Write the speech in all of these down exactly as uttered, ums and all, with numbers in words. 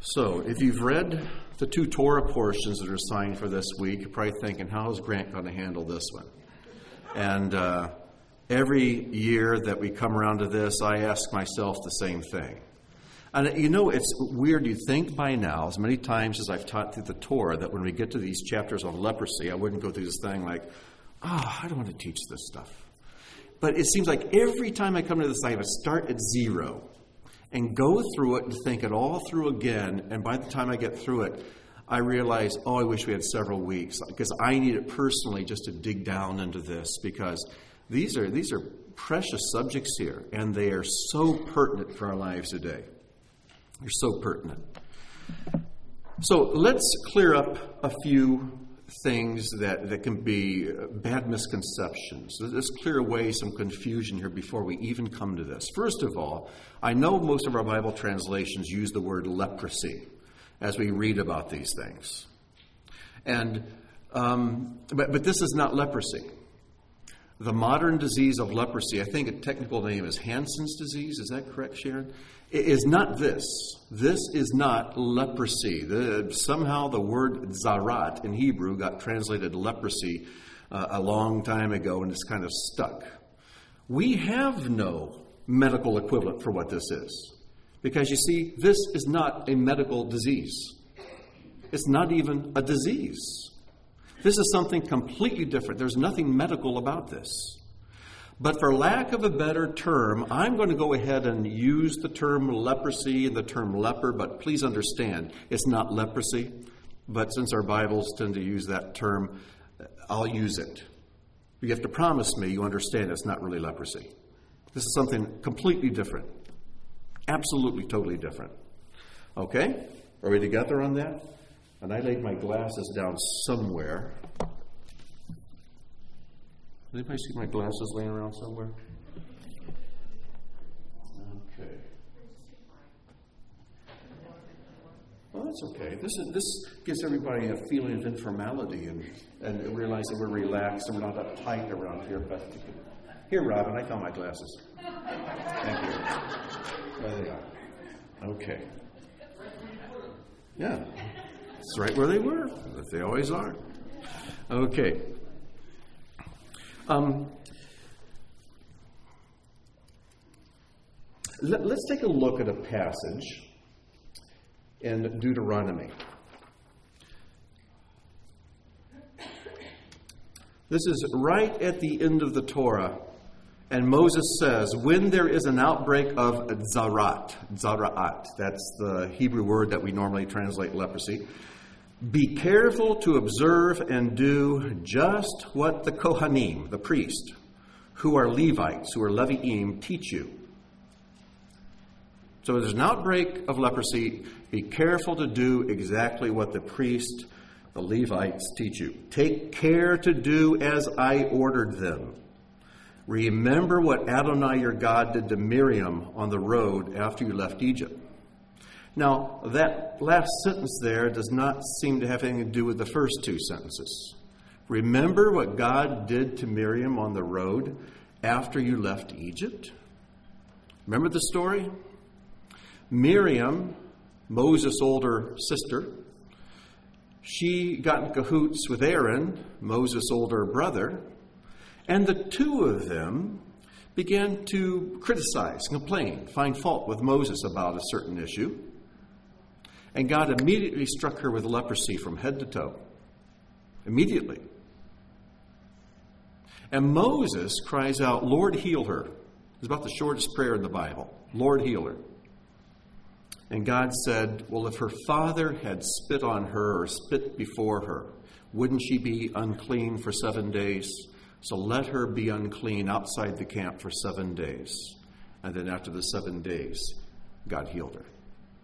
So, if you've read the two Torah portions that are assigned for this week, you're probably thinking, how is Grant going to handle this one? And uh, every year that we come around to this, I ask myself the same thing. And you know, it's weird. You think by now, as many times as I've taught through the Torah, that when we get to these chapters on leprosy, I wouldn't go through this thing like, oh, I don't want to teach this stuff. But it seems like every time I come to this, I have to start at zero and go through it and think it all through again. And by the time I get through it, I realize, oh, I wish we had several weeks, because I need it personally just to dig down into this, because these are these are precious subjects here, and they are so pertinent for our lives today. They're so pertinent. So let's clear up a few things that, that can be bad misconceptions. Let's clear away some confusion here before we even come to this. First of all, I know most of our Bible translations use the word leprosy as we read about these things. And um, but, but this is not leprosy. The modern disease of leprosy, I think a technical name is Hansen's disease. Is that correct, Sharon? It is not this. This is not leprosy. The, somehow the word zarat in Hebrew got translated leprosy uh, a long time ago, and it's kind of stuck. We have no medical equivalent for what this is. Because you see, this is not a medical disease. It's not even a disease. This is something completely different. There's nothing medical about this. But for lack of a better term, I'm going to go ahead and use the term leprosy and the term leper, but please understand, it's not leprosy. But since our Bibles tend to use that term, I'll use it. You have to promise me you understand it's not really leprosy. This is something completely different. Absolutely, totally different. Okay? Are we together on that? And I laid my glasses down somewhere. Does anybody see my glasses laying around somewhere? Okay. Well, that's okay. This is, this gives everybody a feeling of informality and, and realize that we're relaxed and we're not uptight around here. But here, Robin, I found my glasses. Thank you. There they are. Okay. Yeah. It's right where they were, as they always are. Okay. Um, let, let's take a look at a passage in Deuteronomy. This is right at the end of the Torah, and Moses says, when there is an outbreak of zarat, zarat, that's the Hebrew word that we normally translate leprosy, be careful to observe and do just what the Kohanim, the priest, who are Levites, who are Leviim, teach you. So if there's an outbreak of leprosy, be careful to do exactly what the priest, the Levites, teach you. Take care to do as I ordered them. Remember what Adonai your God did to Miriam on the road after you left Egypt. Now, that last sentence there does not seem to have anything to do with the first two sentences. Remember what God did to Miriam on the road after you left Egypt? Remember the story? Miriam, Moses' older sister, she got in cahoots with Aaron, Moses' older brother, and the two of them began to criticize, complain, find fault with Moses about a certain issue. And God immediately struck her with leprosy from head to toe. Immediately. And Moses cries out, Lord, heal her. It's about the shortest prayer in the Bible. Lord, heal her. And God said, well, if her father had spit on her or spit before her, wouldn't she be unclean for seven days? So let her be unclean outside the camp for seven days. And then after the seven days, God healed her.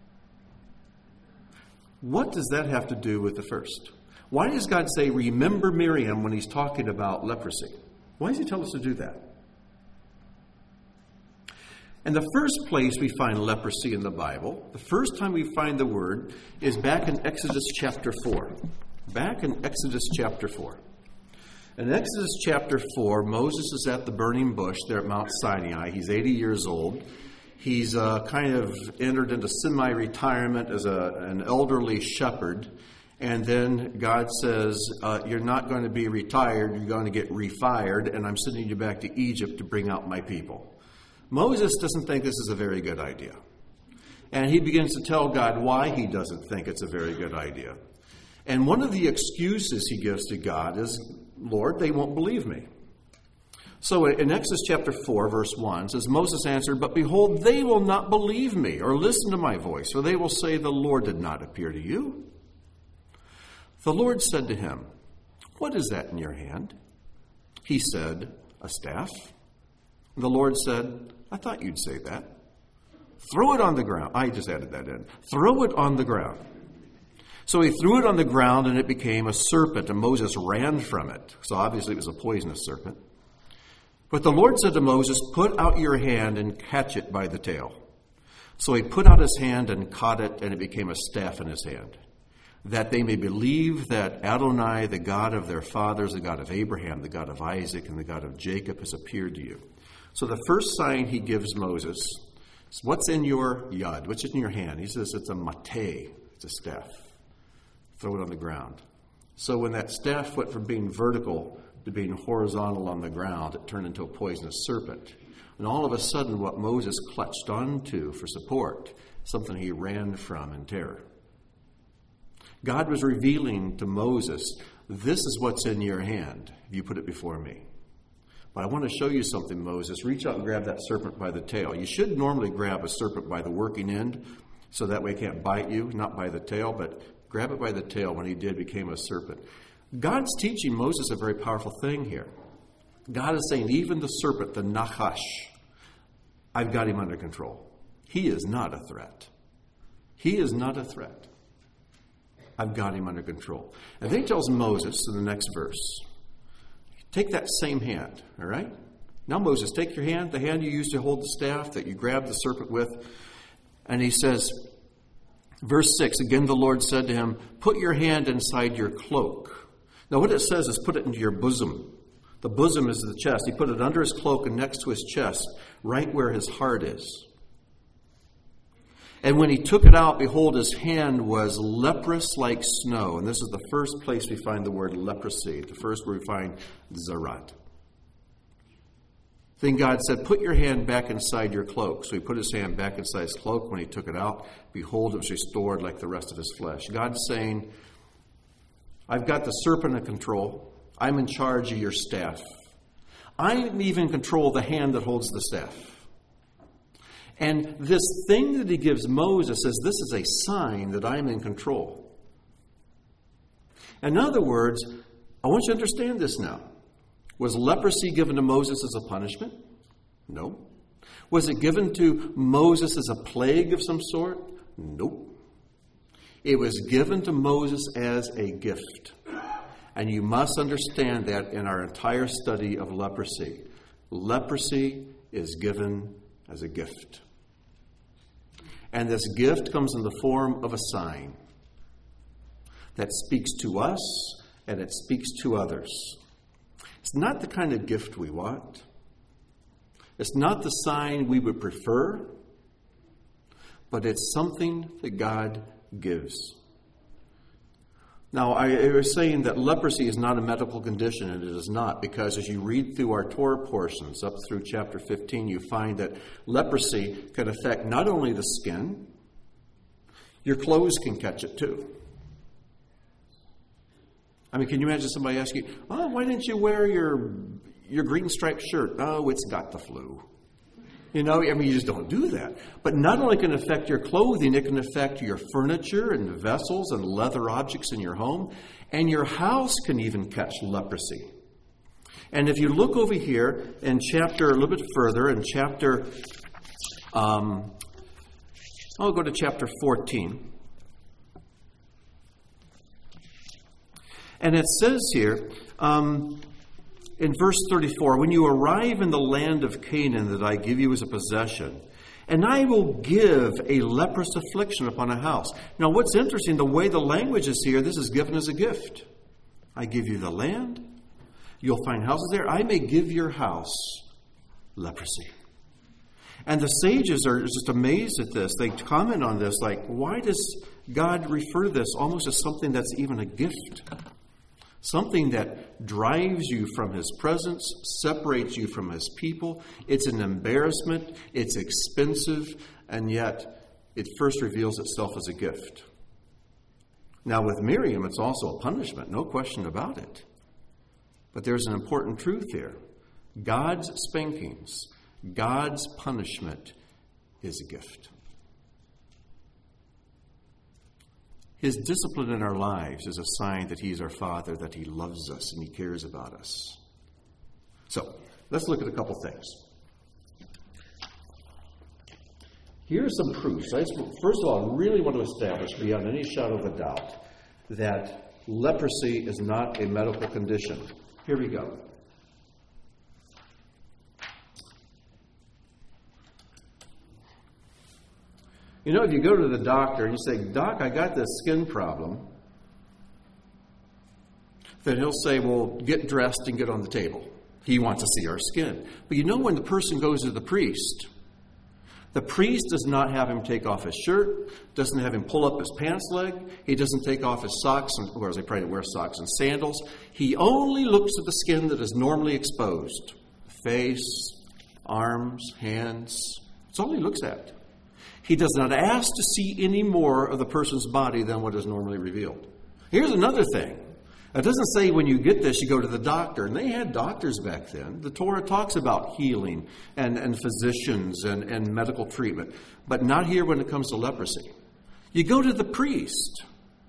What does that have to do with the first? Why does God say, remember Miriam when he's talking about leprosy? Why does he tell us to do that? And the first place we find leprosy in the Bible, the first time we find the word, is back in Exodus chapter four. Back in Exodus chapter four. In Exodus chapter four, Moses is at the burning bush there at Mount Sinai. He's eighty years old. He's uh, kind of entered into semi-retirement as a, an elderly shepherd. And then God says, uh, you're not going to be retired, you're going to get refired, and I'm sending you back to Egypt to bring out my people. Moses doesn't think this is a very good idea. And he begins to tell God why he doesn't think it's a very good idea. And one of the excuses he gives to God is, Lord, they won't believe me. So in Exodus chapter four, verse one, it says, Moses answered, but behold, they will not believe me or listen to my voice, for they will say, the Lord did not appear to you. The Lord said to him, what is that in your hand? He said, a staff. The Lord said, I thought you'd say that. Throw it on the ground. I just added that in. Throw it on the ground. So he threw it on the ground and it became a serpent, and Moses ran from it. So obviously it was a poisonous serpent. But the Lord said to Moses, put out your hand and catch it by the tail. So he put out his hand and caught it, and it became a staff in his hand, that they may believe that Adonai, the God of their fathers, the God of Abraham, the God of Isaac, and the God of Jacob, has appeared to you. So the first sign he gives Moses is, what's in your yad? What's in your hand? He says it's a mateh. It's a staff. Throw it on the ground. So when that staff went from being vertical to being horizontal on the ground, it turned into a poisonous serpent. And all of a sudden, what Moses clutched onto for support, something he ran from in terror. God was revealing to Moses, this is what's in your hand if you put it before me. But I want to show you something, Moses. Reach out and grab that serpent by the tail. You should normally grab a serpent by the working end, so that way it can't bite you, not by the tail, but grab it by the tail. When he did, it became a serpent. God's teaching Moses a very powerful thing here. God is saying, even the serpent, the Nachash, I've got him under control. He is not a threat. He is not a threat. I've got him under control. And then he tells Moses in the next verse, take that same hand, all right? Now, Moses, take your hand, the hand you used to hold the staff that you grabbed the serpent with. And he says, verse six, again the Lord said to him, put your hand inside your cloak. Now, what it says is put it into your bosom. The bosom is the chest. He put it under his cloak and next to his chest, right where his heart is. And when he took it out, behold, his hand was leprous like snow. And this is the first place we find the word leprosy, the first where we find zarat. Then God said, put your hand back inside your cloak. So he put his hand back inside his cloak. When he took it out, behold, it was restored like the rest of his flesh. God's saying, I've got the serpent in control. I'm in charge of your staff. I'm even in control of the hand that holds the staff. And this thing that he gives Moses says, this is a sign that I'm in control. In other words, I want you to understand this now. Was leprosy given to Moses as a punishment? No. Was it given to Moses as a plague of some sort? Nope. It was given to Moses as a gift. And you must understand that in our entire study of leprosy. Leprosy is given as a gift. And this gift comes in the form of a sign that speaks to us and it speaks to others. It's not the kind of gift we want. It's not the sign we would prefer, but it's something that God gives. Now, I was saying that leprosy is not a medical condition, and it is not, because as you read through our Torah portions up through chapter fifteen, you find that leprosy can affect not only the skin, your clothes can catch it too. I mean, can you imagine somebody asking you, oh, why didn't you wear your your green striped shirt? Oh, it's got the flu. You know, I mean, you just don't do that. But not only can it affect your clothing, it can affect your furniture and vessels and leather objects in your home. And your house can even catch leprosy. And if you look over here in chapter, a little bit further, in chapter, um, I'll go to chapter fourteen. And it says here, um, in verse thirty-four, when you arrive in the land of Canaan that I give you as a possession, and I will give a leprous affliction upon a house. Now, what's interesting, the way the language is here, this is given as a gift. I give you the land. You'll find houses there. I may give your house leprosy. And the sages are just amazed at this. They comment on this like, why does God refer to this almost as something that's even a gift? Something that drives you from his presence, separates you from his people. It's an embarrassment, it's expensive, and yet it first reveals itself as a gift. Now with Miriam, it's also a punishment, no question about it. But there's an important truth here. God's spankings, God's punishment is a gift. His discipline in our lives is a sign that he's our Father, that he loves us and he cares about us. So, let's look at a couple things. Here's some proofs. I, first of all, I really want to establish beyond any shadow of a doubt that leprosy is not a medical condition. Here we go. You know, if you go to the doctor and you say, Doc, I got this skin problem, then he'll say, well, get dressed and get on the table. He wants to see our skin. But you know, when the person goes to the priest, the priest does not have him take off his shirt, doesn't have him pull up his pants leg, he doesn't take off his socks, and, or as they probably wear socks and sandals. He only looks at the skin that is normally exposed. Face, arms, hands. That's all he looks at. He does not ask to see any more of the person's body than what is normally revealed. Here's another thing. It doesn't say when you get this, you go to the doctor. And they had doctors back then. The Torah talks about healing and, and physicians and, and medical treatment. But not here when it comes to leprosy. You go to the priest.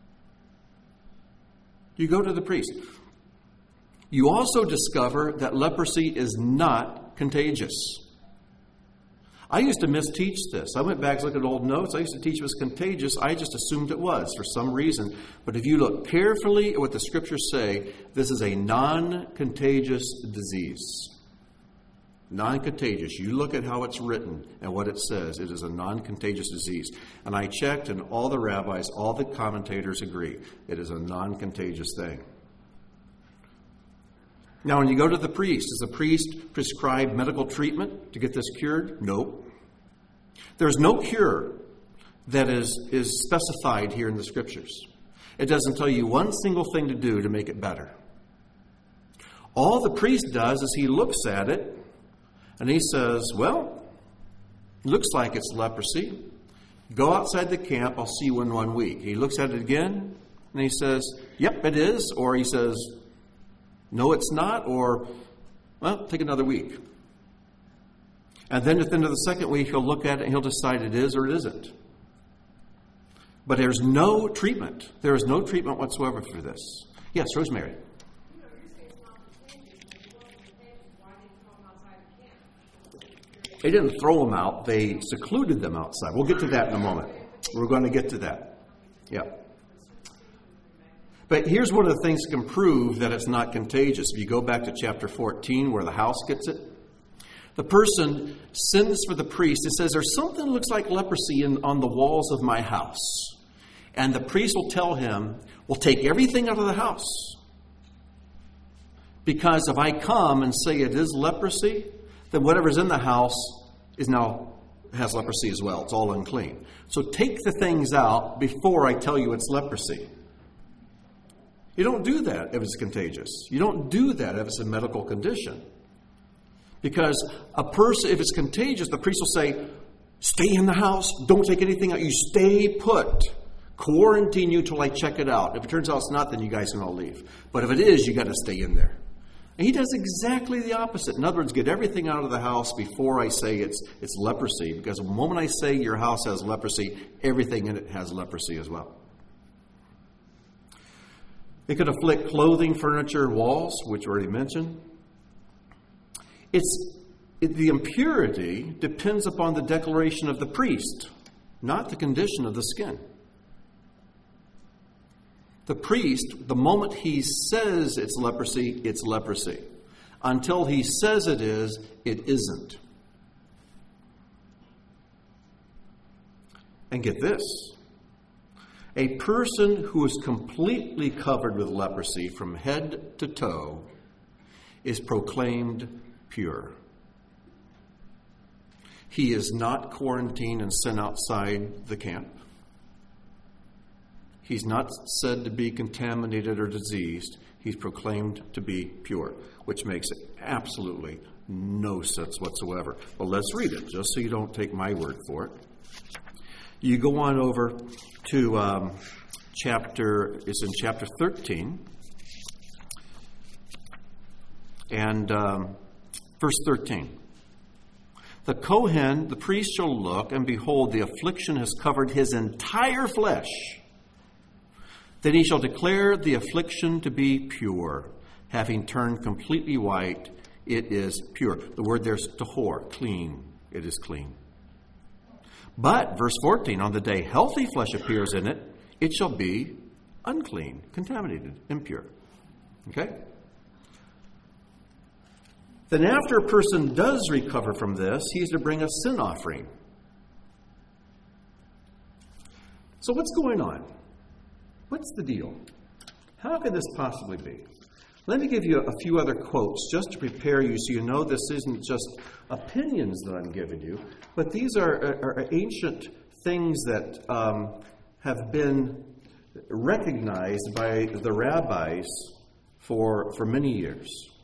You go to the priest. You also discover that leprosy is not contagious. I used to misteach this. I went back and looked at old notes. I used to teach it was contagious. I just assumed it was for some reason. But if you look carefully at what the scriptures say, this is a non-contagious disease. Non-contagious. You look at how it's written and what it says. It is a non-contagious disease. And I checked, and all the rabbis, all the commentators agree. It is a non-contagious thing. Now, when you go to the priest, does the priest prescribe medical treatment to get this cured? No. There's no cure that is, is specified here in the scriptures. It doesn't tell you one single thing to do to make it better. All the priest does is he looks at it and he says, well, looks like it's leprosy. Go outside the camp, I'll see you in one week. He looks at it again and he says, yep, it is. Or he says, no, it's not, or, well, take another week. And then at the end of the second week, he'll look at it and he'll decide it is or it isn't. But there's no treatment. There is no treatment whatsoever for this. Yes, Rosemary. They didn't throw them out. They secluded them outside. We'll get to that in a moment. We're going to get to that. Yeah. But here's one of the things that can prove that it's not contagious. If you go back to chapter fourteen where the house gets it, the person sends for the priest and says, there's something that looks like leprosy in, on the walls of my house. And the priest will tell him, well, take everything out of the house. Because if I come and say it is leprosy, then whatever's in the house is now has leprosy as well. It's all unclean. So take the things out before I tell you it's leprosy. You don't do that if it's contagious. You don't do that if it's a medical condition. Because a person, if it's contagious, the priest will say, stay in the house, don't take anything out. You stay put. Quarantine you till I check it out. If it turns out it's not, then you guys can all leave. But if it is, you got to stay in there. And he does exactly the opposite. In other words, get everything out of the house before I say it's it's leprosy. Because the moment I say your house has leprosy, everything in it has leprosy as well. It could afflict clothing, furniture, walls, which we already mentioned. It's it, the impurity depends upon the declaration of the priest, not the condition of the skin. The priest, the moment he says it's leprosy, it's leprosy. Until he says it is, it isn't. And get this. A person who is completely covered with leprosy from head to toe is proclaimed pure. He is not quarantined and sent outside the camp. He's not said to be contaminated or diseased. He's proclaimed to be pure, which makes absolutely no sense whatsoever. Well, let's read it, just so you don't take my word for it. You go on over to um, chapter, it's in chapter thirteen, and um, verse thirteen. The Kohen, the priest, shall look, and behold, the affliction has covered his entire flesh. Then he shall declare the affliction to be pure, having turned completely white. It is pure. The word there is tahor, clean. It is clean. But, verse fourteen, on the day healthy flesh appears in it, it shall be unclean, contaminated, impure. Okay? Then after a person does recover from this, he is to bring a sin offering. So what's going on? What's the deal? How could this possibly be? Let me give you a few other quotes just to prepare you so you know this isn't just opinions that I'm giving you, but these are, are, are ancient things that um, have been recognized by the rabbis for, for many years.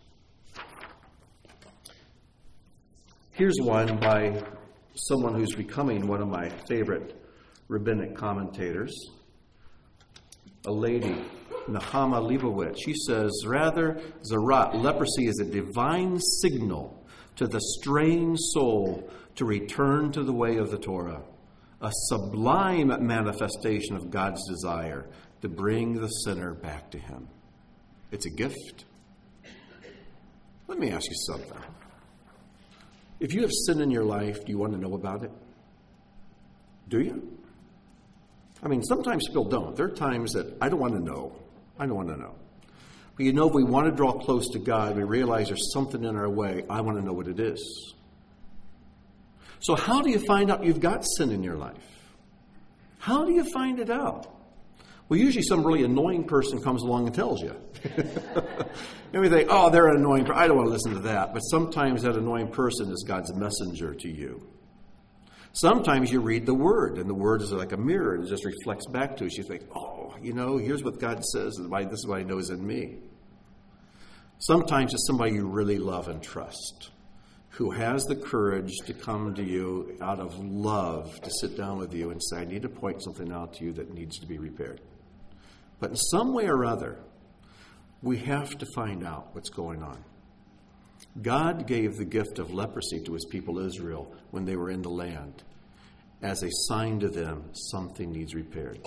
Here's one by someone who's becoming one of my favorite rabbinic commentators, a lady, Nahama Leibowitz. She says, rather, zarat, leprosy is a divine signal to the straying soul to return to the way of the Torah, a sublime manifestation of God's desire to bring the sinner back to Him. It's a gift. Let me ask you something. If you have sin in your life, do you want to know about it? Do you? I mean, sometimes people don't. There are times that I don't want to know. I don't want to know. But you know, if we want to draw close to God, we realize there's something in our way. I want to know what it is. So how do you find out you've got sin in your life? How do you find it out? Well, usually some really annoying person comes along and tells you. And we think, oh, they're an annoying person. I don't want to listen to that. But sometimes that annoying person is God's messenger to you. Sometimes you read the Word, and the Word is like a mirror, and it just reflects back to us. You think, oh, you know, here's what God says, and this is what He knows in me. Sometimes it's somebody you really love and trust, who has the courage to come to you out of love, to sit down with you and say, I need to point something out to you that needs to be repaired. But in some way or other, we have to find out what's going on. God gave the gift of leprosy to His people Israel when they were in the land as a sign to them something needs repaired.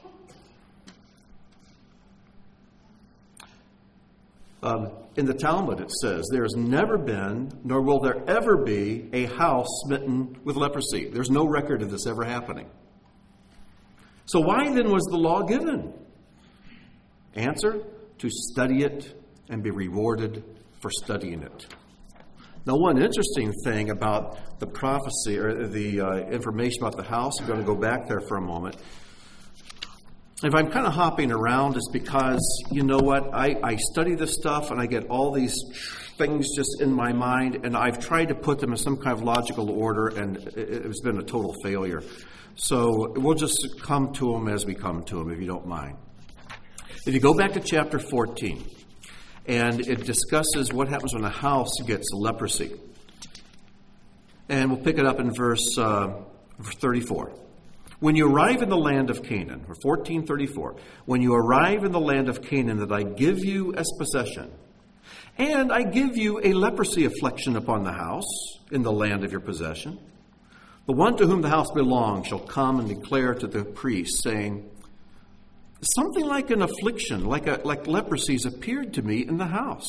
Um, in the Talmud it says, there has never been, nor will there ever be, a house smitten with leprosy. There's no record of this ever happening. So why then was the law given? Answer, to study it and be rewarded for studying it. Now, one interesting thing about the prophecy or the uh, information about the house, I'm going to go back there for a moment. If I'm kind of hopping around, it's because, you know what, I, I study this stuff and I get all these things just in my mind, and I've tried to put them in some kind of logical order, and it, it's been a total failure. So we'll just come to them as we come to them, if you don't mind. If you go back to chapter fourteen, and it discusses what happens when a house gets leprosy. And we'll pick it up in verse uh, thirty-four. When you arrive in the land of Canaan, or fourteen thirty-four, when you arrive in the land of Canaan that I give you as possession, and I give you a leprosy affliction upon the house in the land of your possession, the one to whom the house belongs shall come and declare to the priest, saying, something like an affliction, like a, like leprosy has appeared to me in the house.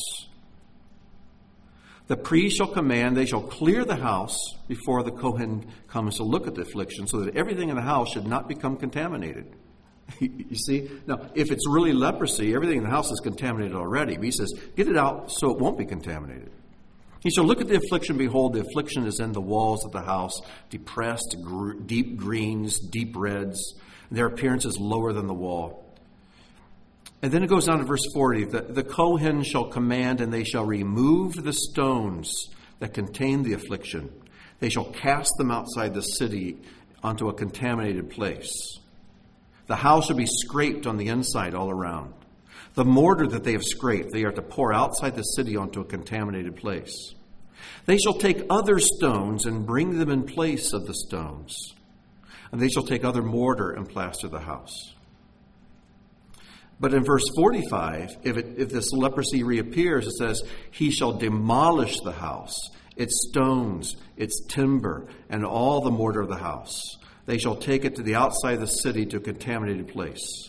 The priest shall command, they shall clear the house before the Kohen comes to look at the affliction, so that everything in the house should not become contaminated. You see? Now, if it's really leprosy, everything in the house is contaminated already. But he says, get it out so it won't be contaminated. He shall look at the affliction. Behold, the affliction is in the walls of the house, depressed, gr- deep greens, deep reds. Their appearance is lower than the wall. And then it goes on to verse forty. The, the Kohen shall command, and they shall remove the stones that contain the affliction. They shall cast them outside the city onto a contaminated place. The house shall be scraped on the inside all around. The mortar that they have scraped, they are to pour outside the city onto a contaminated place. They shall take other stones and bring them in place of the stones. And they shall take other mortar and plaster the house. But in verse forty-five, if, it, if this leprosy reappears, it says, he shall demolish the house, its stones, its timber, and all the mortar of the house. They shall take it to the outside of the city to a contaminated place.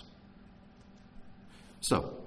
So,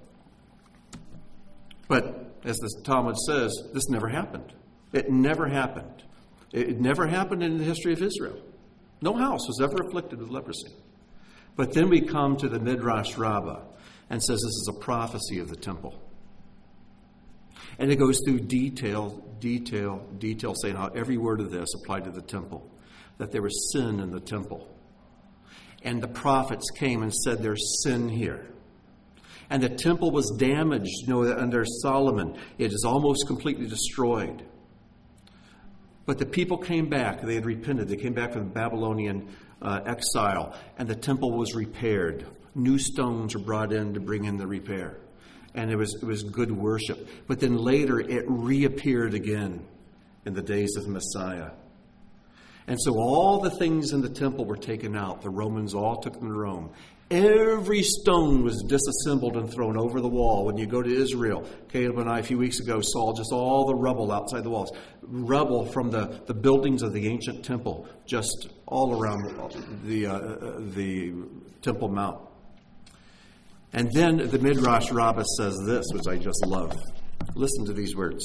but as the Talmud says, this never happened. It never happened. It never happened in the history of Israel. No house was ever afflicted with leprosy. But then we come to the Midrash Rabbah and says this is a prophecy of the temple. And it goes through detail, detail, detail, saying how every word of this applied to the temple, that there was sin in the temple. And the prophets came and said there's sin here. And the temple was damaged, you know, under Solomon. It is almost completely destroyed. But the people came back. They had repented. They came back from the Babylonian uh, exile, and the temple was repaired. New stones were brought in to bring in the repair. And it was it was good worship. But then later it reappeared again in the days of Messiah. And so all the things in the temple were taken out. The Romans all took them to Rome. Every stone was disassembled and thrown over the wall. When you go to Israel, Caleb and I a few weeks ago saw just all the rubble outside the walls. Rubble from the, the buildings of the ancient temple, just all around the, uh, the Temple Mount. And then the Midrash Rabbah says this, which I just love. Listen to these words.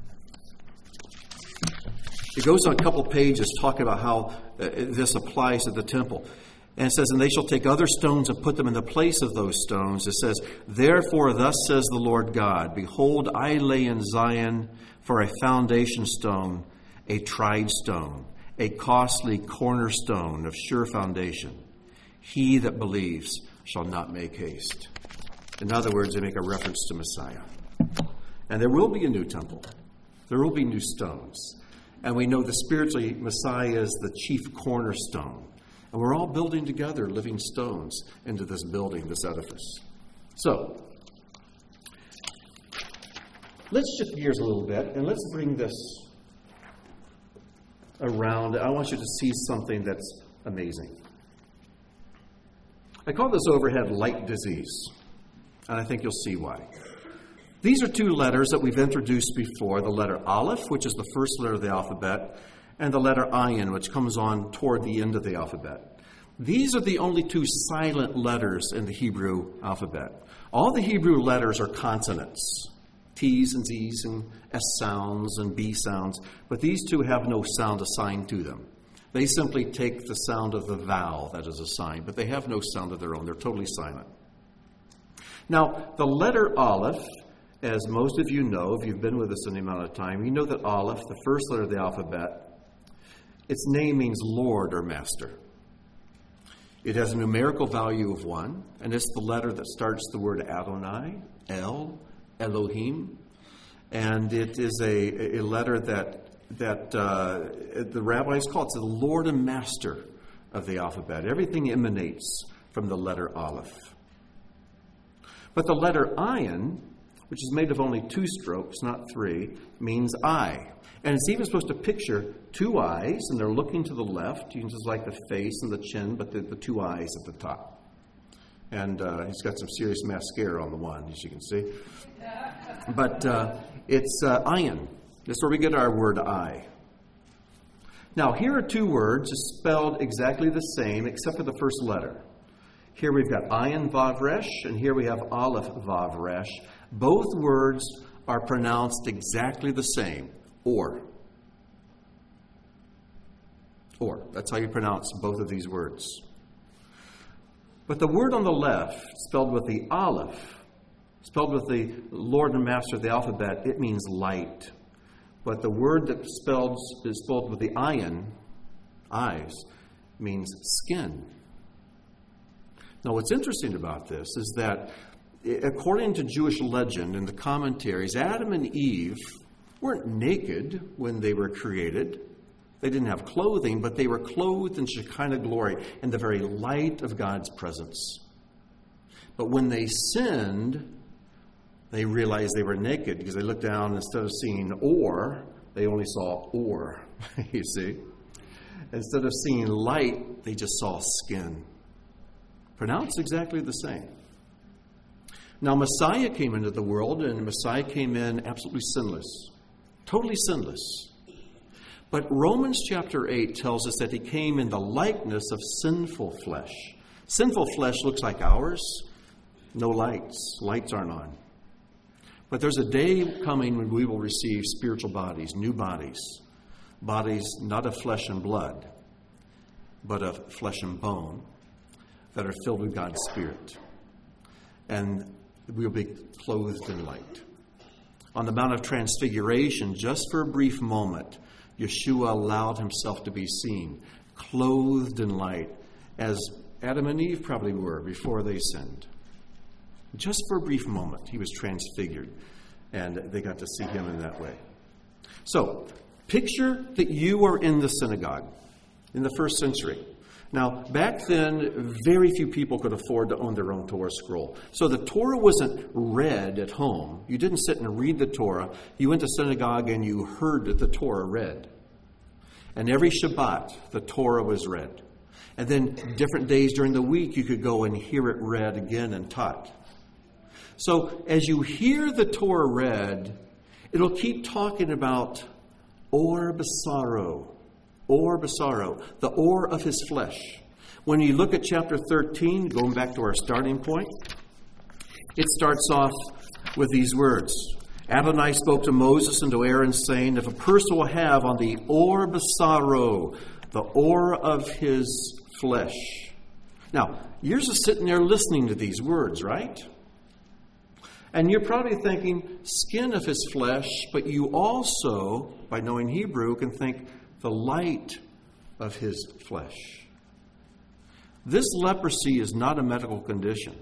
It goes on a couple pages talking about how uh, this applies to the temple. And it says, and they shall take other stones and put them in the place of those stones. It says, therefore thus says the Lord God, behold, I lay in Zion for a foundation stone, a tried stone, a costly cornerstone of sure foundation. He that believes shall not make haste. In other words, they make a reference to Messiah. And there will be a new temple. There will be new stones. And we know the spiritually Messiah is the chief cornerstone. And we're all building together living stones into this building, this edifice. So, let's shift gears a little bit and let's bring this around. I want you to see something that's amazing. I call this overhead light disease, and I think you'll see why. These are two letters that we've introduced before, the letter Aleph, which is the first letter of the alphabet, and the letter Ayin, which comes on toward the end of the alphabet. These are the only two silent letters in the Hebrew alphabet. All the Hebrew letters are consonants, T's and Z's and S sounds and B sounds, but these two have no sound assigned to them. They simply take the sound of the vowel that is assigned, but they have no sound of their own. They're totally silent. Now, the letter Aleph, as most of you know, if you've been with us any amount of time, you know that Aleph, the first letter of the alphabet, its name means Lord or Master. It has a numerical value of one, and it's the letter that starts the word Adonai, El, Elohim, and it is a, a letter that that uh, the rabbis call it the Lord and Master of the alphabet. Everything emanates from the letter Aleph. But the letter Ayin, which is made of only two strokes, not three, means eye. And it's even supposed to picture two eyes, and they're looking to the left. You can just like the face and the chin, but the, the two eyes at the top. And uh, he's got some serious mascara on the one, as you can see. But uh, it's uh, ayin. That's where we get our word eye. Now, here are two words spelled exactly the same, except for the first letter. Here we've got ayin vav resh, and here we have aleph vav resh. Both words are pronounced exactly the same. Or. Or. That's how you pronounce both of these words. But the word on the left, spelled with the aleph, spelled with the Lord and Master of the alphabet, it means light. But the word that spelled, is spelled with the ayin, eyes, means skin. Now, what's interesting about this is that, according to Jewish legend and the commentaries, Adam and Eve weren't naked when they were created. They didn't have clothing, but they were clothed in Shekinah glory, in the very light of God's presence. But when they sinned, they realized they were naked because they looked down, instead of seeing ore, they only saw ore, you see. Instead of seeing light, they just saw skin. Pronounced exactly the same. Now, Messiah came into the world, and Messiah came in absolutely sinless, totally sinless. But Romans chapter eight tells us that he came in the likeness of sinful flesh. Sinful flesh looks like ours. No lights. Lights aren't on. But there's a day coming when we will receive spiritual bodies, new bodies. Bodies not of flesh and blood, but of flesh and bone that are filled with God's Spirit. And we'll be clothed in light. On the Mount of Transfiguration, just for a brief moment, Yeshua allowed himself to be seen, clothed in light, as Adam and Eve probably were before they sinned. Just for a brief moment, he was transfigured, and they got to see him in that way. So, picture that you are in the synagogue in the first century. Now, back then, very few people could afford to own their own Torah scroll. So the Torah wasn't read at home. You didn't sit and read the Torah. You went to synagogue and you heard the Torah read. And every Shabbat, the Torah was read. And then different days during the week, you could go and hear it read again and taught. So as you hear the Torah read, it'll keep talking about or basaro. Or basaro, the or of his flesh. When you look at chapter thirteen, going back to our starting point, it starts off with these words. Adonai spoke to Moses and to Aaron, saying, if a person will have on the or basaro, the or of his flesh. Now, you're just sitting there listening to these words, right? And you're probably thinking, skin of his flesh, but you also, by knowing Hebrew, can think, the light of his flesh. This leprosy is not a medical condition.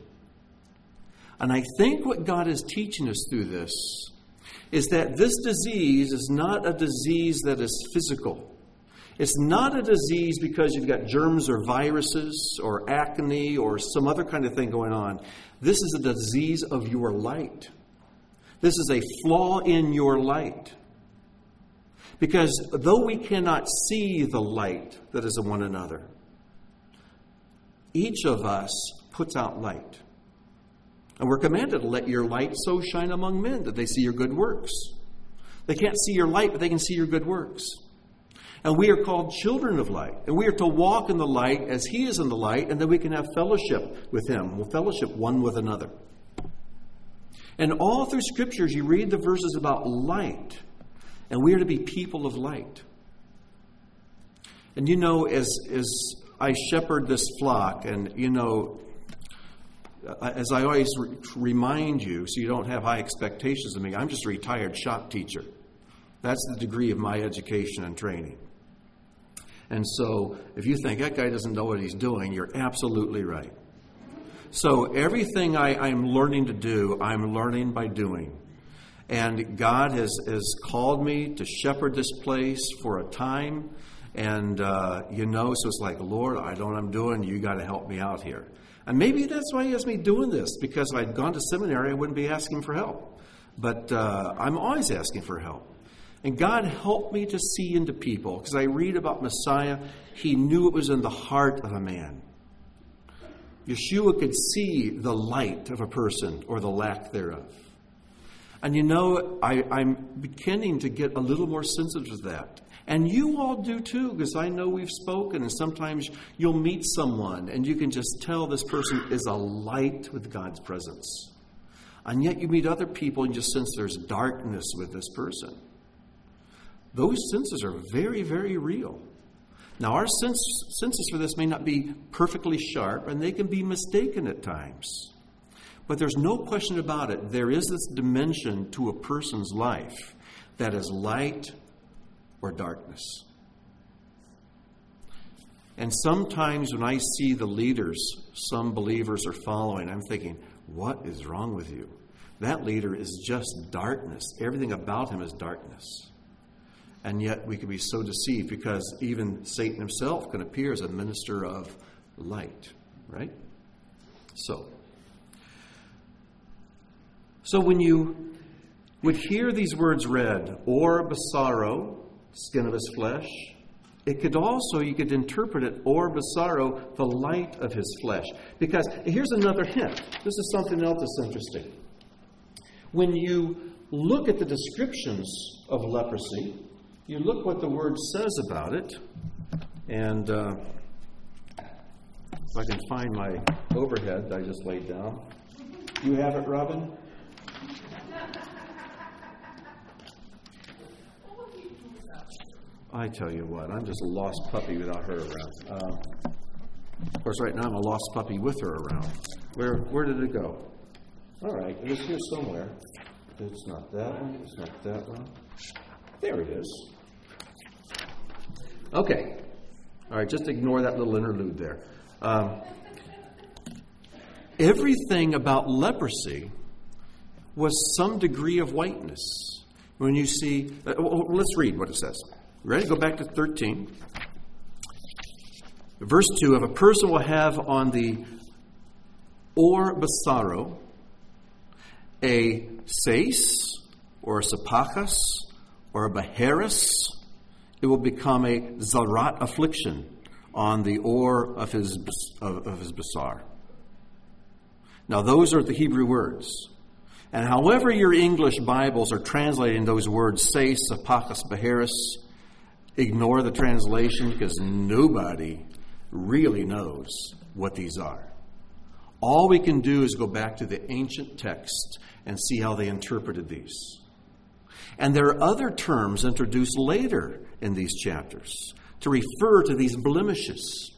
And I think what God is teaching us through this is that this disease is not a disease that is physical. It's not a disease because you've got germs or viruses or acne or some other kind of thing going on. This is a disease of your light. This is a flaw in your light. Because though we cannot see the light that is in one another, each of us puts out light. And we're commanded to let your light so shine among men that they see your good works. They can't see your light, but they can see your good works. And we are called children of light. And we are to walk in the light as he is in the light, and then we can have fellowship with him. We'll fellowship one with another. And all through scriptures, you read the verses about light. And we are to be people of light. And you know, as as I shepherd this flock, and you know, as I always re- remind you, so you don't have high expectations of me, I'm just a retired shop teacher. That's the degree of my education and training. And so, if you think that guy doesn't know what he's doing, you're absolutely right. So everything I, I'm learning to do, I'm learning by doing. And God has, has called me to shepherd this place for a time. And, uh, you know, so it's like, Lord, I know what I'm doing. You got to help me out here. And maybe that's why he has me doing this, because if I'd gone to seminary, I wouldn't be asking for help. But uh, I'm always asking for help. And God helped me to see into people. Because I read about Messiah, he knew it was in the heart of a man. Yeshua could see the light of a person or the lack thereof. And you know, I, I'm beginning to get a little more sensitive to that. And you all do too, because I know we've spoken, and sometimes you'll meet someone and you can just tell this person is a light with God's presence. And yet you meet other people and just sense there's darkness with this person. Those senses are very, very real. Now, our sense, senses for this may not be perfectly sharp, and they can be mistaken at times. But there's no question about it. There is this dimension to a person's life that is light or darkness. And sometimes when I see the leaders some believers are following, I'm thinking, what is wrong with you? That leader is just darkness. Everything about him is darkness. And yet we can be so deceived because even Satan himself can appear as a minister of light, right? So, so when you would hear these words read, or basaro, skin of his flesh, it could also, you could interpret it, or basaro, the light of his flesh. Because here's another hint. This is something else that's interesting. When you look at the descriptions of leprosy, you look what the word says about it, and uh, if I can find my overhead that I just laid down. You have it, Robin? I tell you what, I'm just a lost puppy without her around. Uh, of course, right now I'm a lost puppy with her around. Where where did it go? All right, it is here somewhere. It's not that one. It's not that one. There it is. Okay. All right, just ignore that little interlude there. Um, everything about leprosy was some degree of whiteness. When you see, uh, well, let's read what it says. Ready? Go back to thirteen. Verse two, if a person will have on the or basaro a sais or a sapachas or a baharis, it will become a zarat affliction on the or of his of, of his basar. Now those are the Hebrew words. And however your English Bibles are translating those words, sais, sapachas, baharis, ignore the translation because nobody really knows what these are. All we can do is go back to the ancient text and see how they interpreted these. And there are other terms introduced later in these chapters to refer to these blemishes.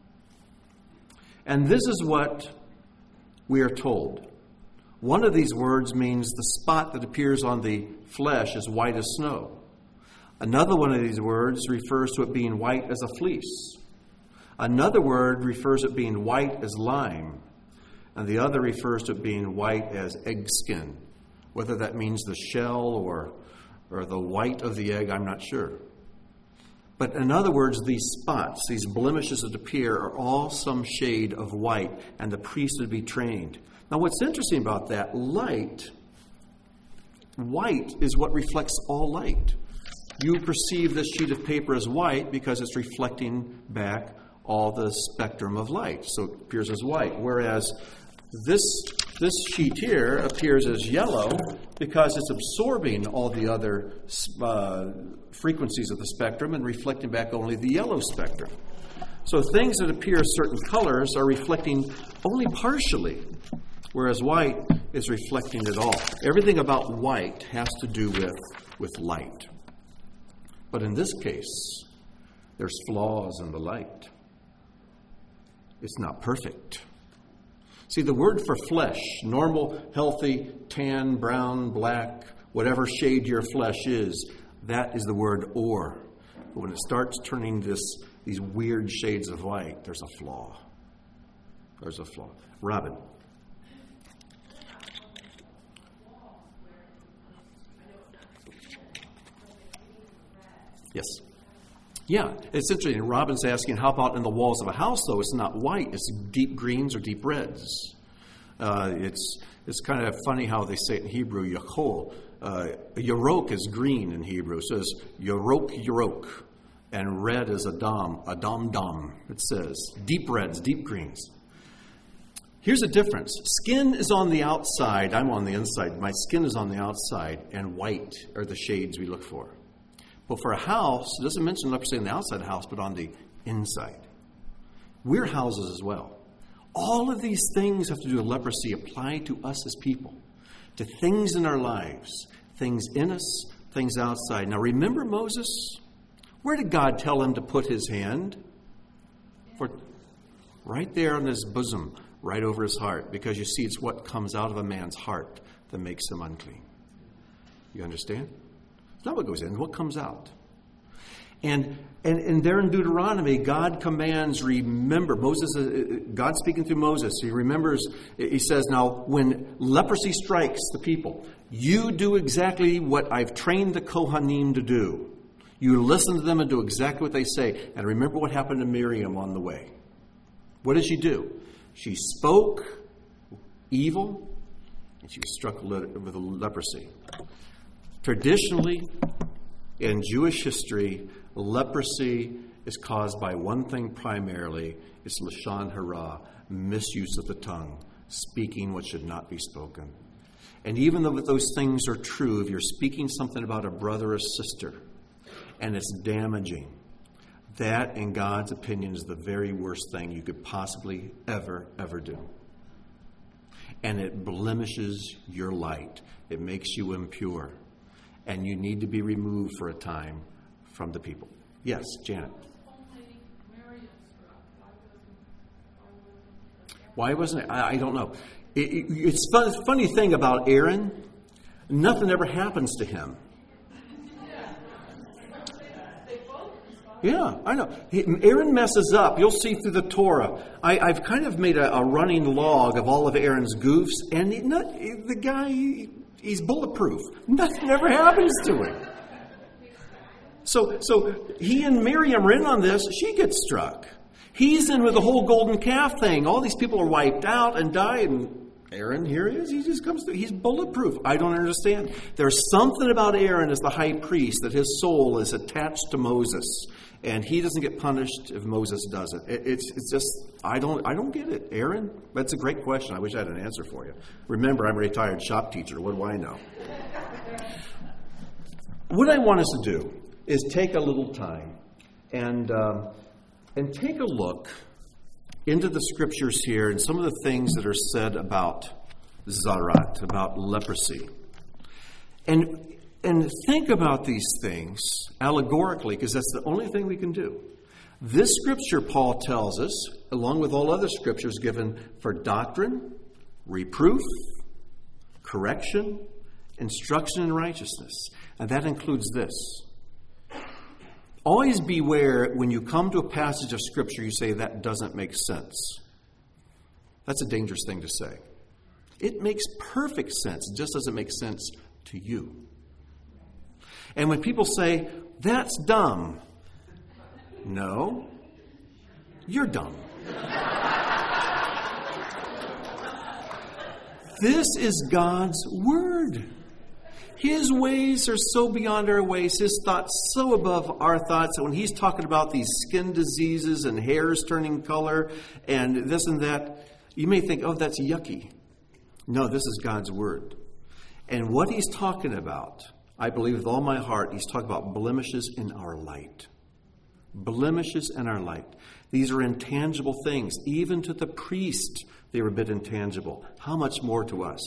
And this is what we are told. One of these words means the spot that appears on the flesh is white as snow. Another one of these words refers to it being white as a fleece. Another word refers to it being white as lime. And the other refers to it being white as egg skin. Whether that means the shell or, or the white of the egg, I'm not sure. But in other words, these spots, these blemishes that appear, are all some shade of white, and the priest would be trained. Now, what's interesting about that, light, white is what reflects all light. You perceive this sheet of paper as white because it's reflecting back all the spectrum of light. So it appears as white. Whereas this, this sheet here appears as yellow because it's absorbing all the other uh, frequencies of the spectrum and reflecting back only the yellow spectrum. So things that appear certain colors are reflecting only partially, whereas white is reflecting it all. Everything about white has to do with, with light. But in this case, there's flaws in the light. It's not perfect. See, the word for flesh, normal, healthy, tan, brown, black, whatever shade your flesh is, that is the word or. But when it starts turning this these weird shades of white, there's a flaw. There's a flaw. Robin. Yes. Yeah, it's interesting. Robin's asking, how about in the walls of a house, though? It's not white. It's deep greens or deep reds. Uh, it's it's kind of funny how they say it in Hebrew, yachol. Uh, yarok is green in Hebrew. It says yarok, yarok. And red is adam, adam, dam. It says deep reds, deep greens. Here's the difference. Skin is on the outside. I'm on the inside. My skin is on the outside, and white are the shades we look for. But for a house, it doesn't mention leprosy on the outside of the house, but on the inside. We're houses as well. All of these things have to do with leprosy apply to us as people, to things in our lives, things in us, things outside. Now remember Moses? Where did God tell him to put his hand? For, right there on his bosom, right over his heart, because you see it's what comes out of a man's heart that makes him unclean. You understand? It's not what goes in, it's what comes out. And, and and there in Deuteronomy, God commands, remember, Moses, uh, God speaking through Moses, he remembers, he says, now, when leprosy strikes the people, you do exactly what I've trained the Kohanim to do. You listen to them and do exactly what they say. And remember what happened to Miriam on the way. What did she do? She spoke evil, and she was struck with leprosy. Traditionally, in Jewish history, leprosy is caused by one thing primarily. It's lashon hara, misuse of the tongue, speaking what should not be spoken. And even though those things are true, if you're speaking something about a brother or sister, and it's damaging, that, in God's opinion, is the very worst thing you could possibly ever, ever do. And it blemishes your light. It makes you impure. And you need to be removed for a time from the people. Yes, Janet. Why wasn't it? I, I don't know. It, it, it's fun, funny thing about Aaron, nothing ever happens to him. Yeah, I know. He, Aaron messes up. You'll see through the Torah. I, I've kind of made a, a running log of all of Aaron's goofs, and he, not, the guy, he, he's bulletproof. Nothing ever happens to him. So, so he and Miriam are in on this. She gets struck. He's in with the whole golden calf thing. All these people are wiped out and die, and Aaron, here he is. He just comes through. He's bulletproof. I don't understand. There's something about Aaron as the high priest that his soul is attached to Moses. And he doesn't get punished if Moses does it. it it's, it's just, I don't I don't get it. Aaron, that's a great question. I wish I had an answer for you. Remember, I'm a retired shop teacher. What do I know? What I want us to do is take a little time and um, and take a look into the scriptures here and some of the things that are said about zarat, about leprosy. And And think about these things allegorically, because that's the only thing we can do. This scripture, Paul tells us, along with all other scriptures given for doctrine, reproof, correction, instruction in righteousness. And that includes this. Always beware when you come to a passage of scripture, you say, that doesn't make sense. That's a dangerous thing to say. It makes perfect sense. It just doesn't make sense to you. And when people say, that's dumb, no, you're dumb. This is God's word. His ways are so beyond our ways, his thoughts so above our thoughts, that when he's talking about these skin diseases and hairs turning color and this and that, you may think, oh, that's yucky. No, this is God's word. And what he's talking about, I believe with all my heart, he's talking about blemishes in our light. Blemishes in our light. These are intangible things. Even to the priest, they were a bit intangible. How much more to us?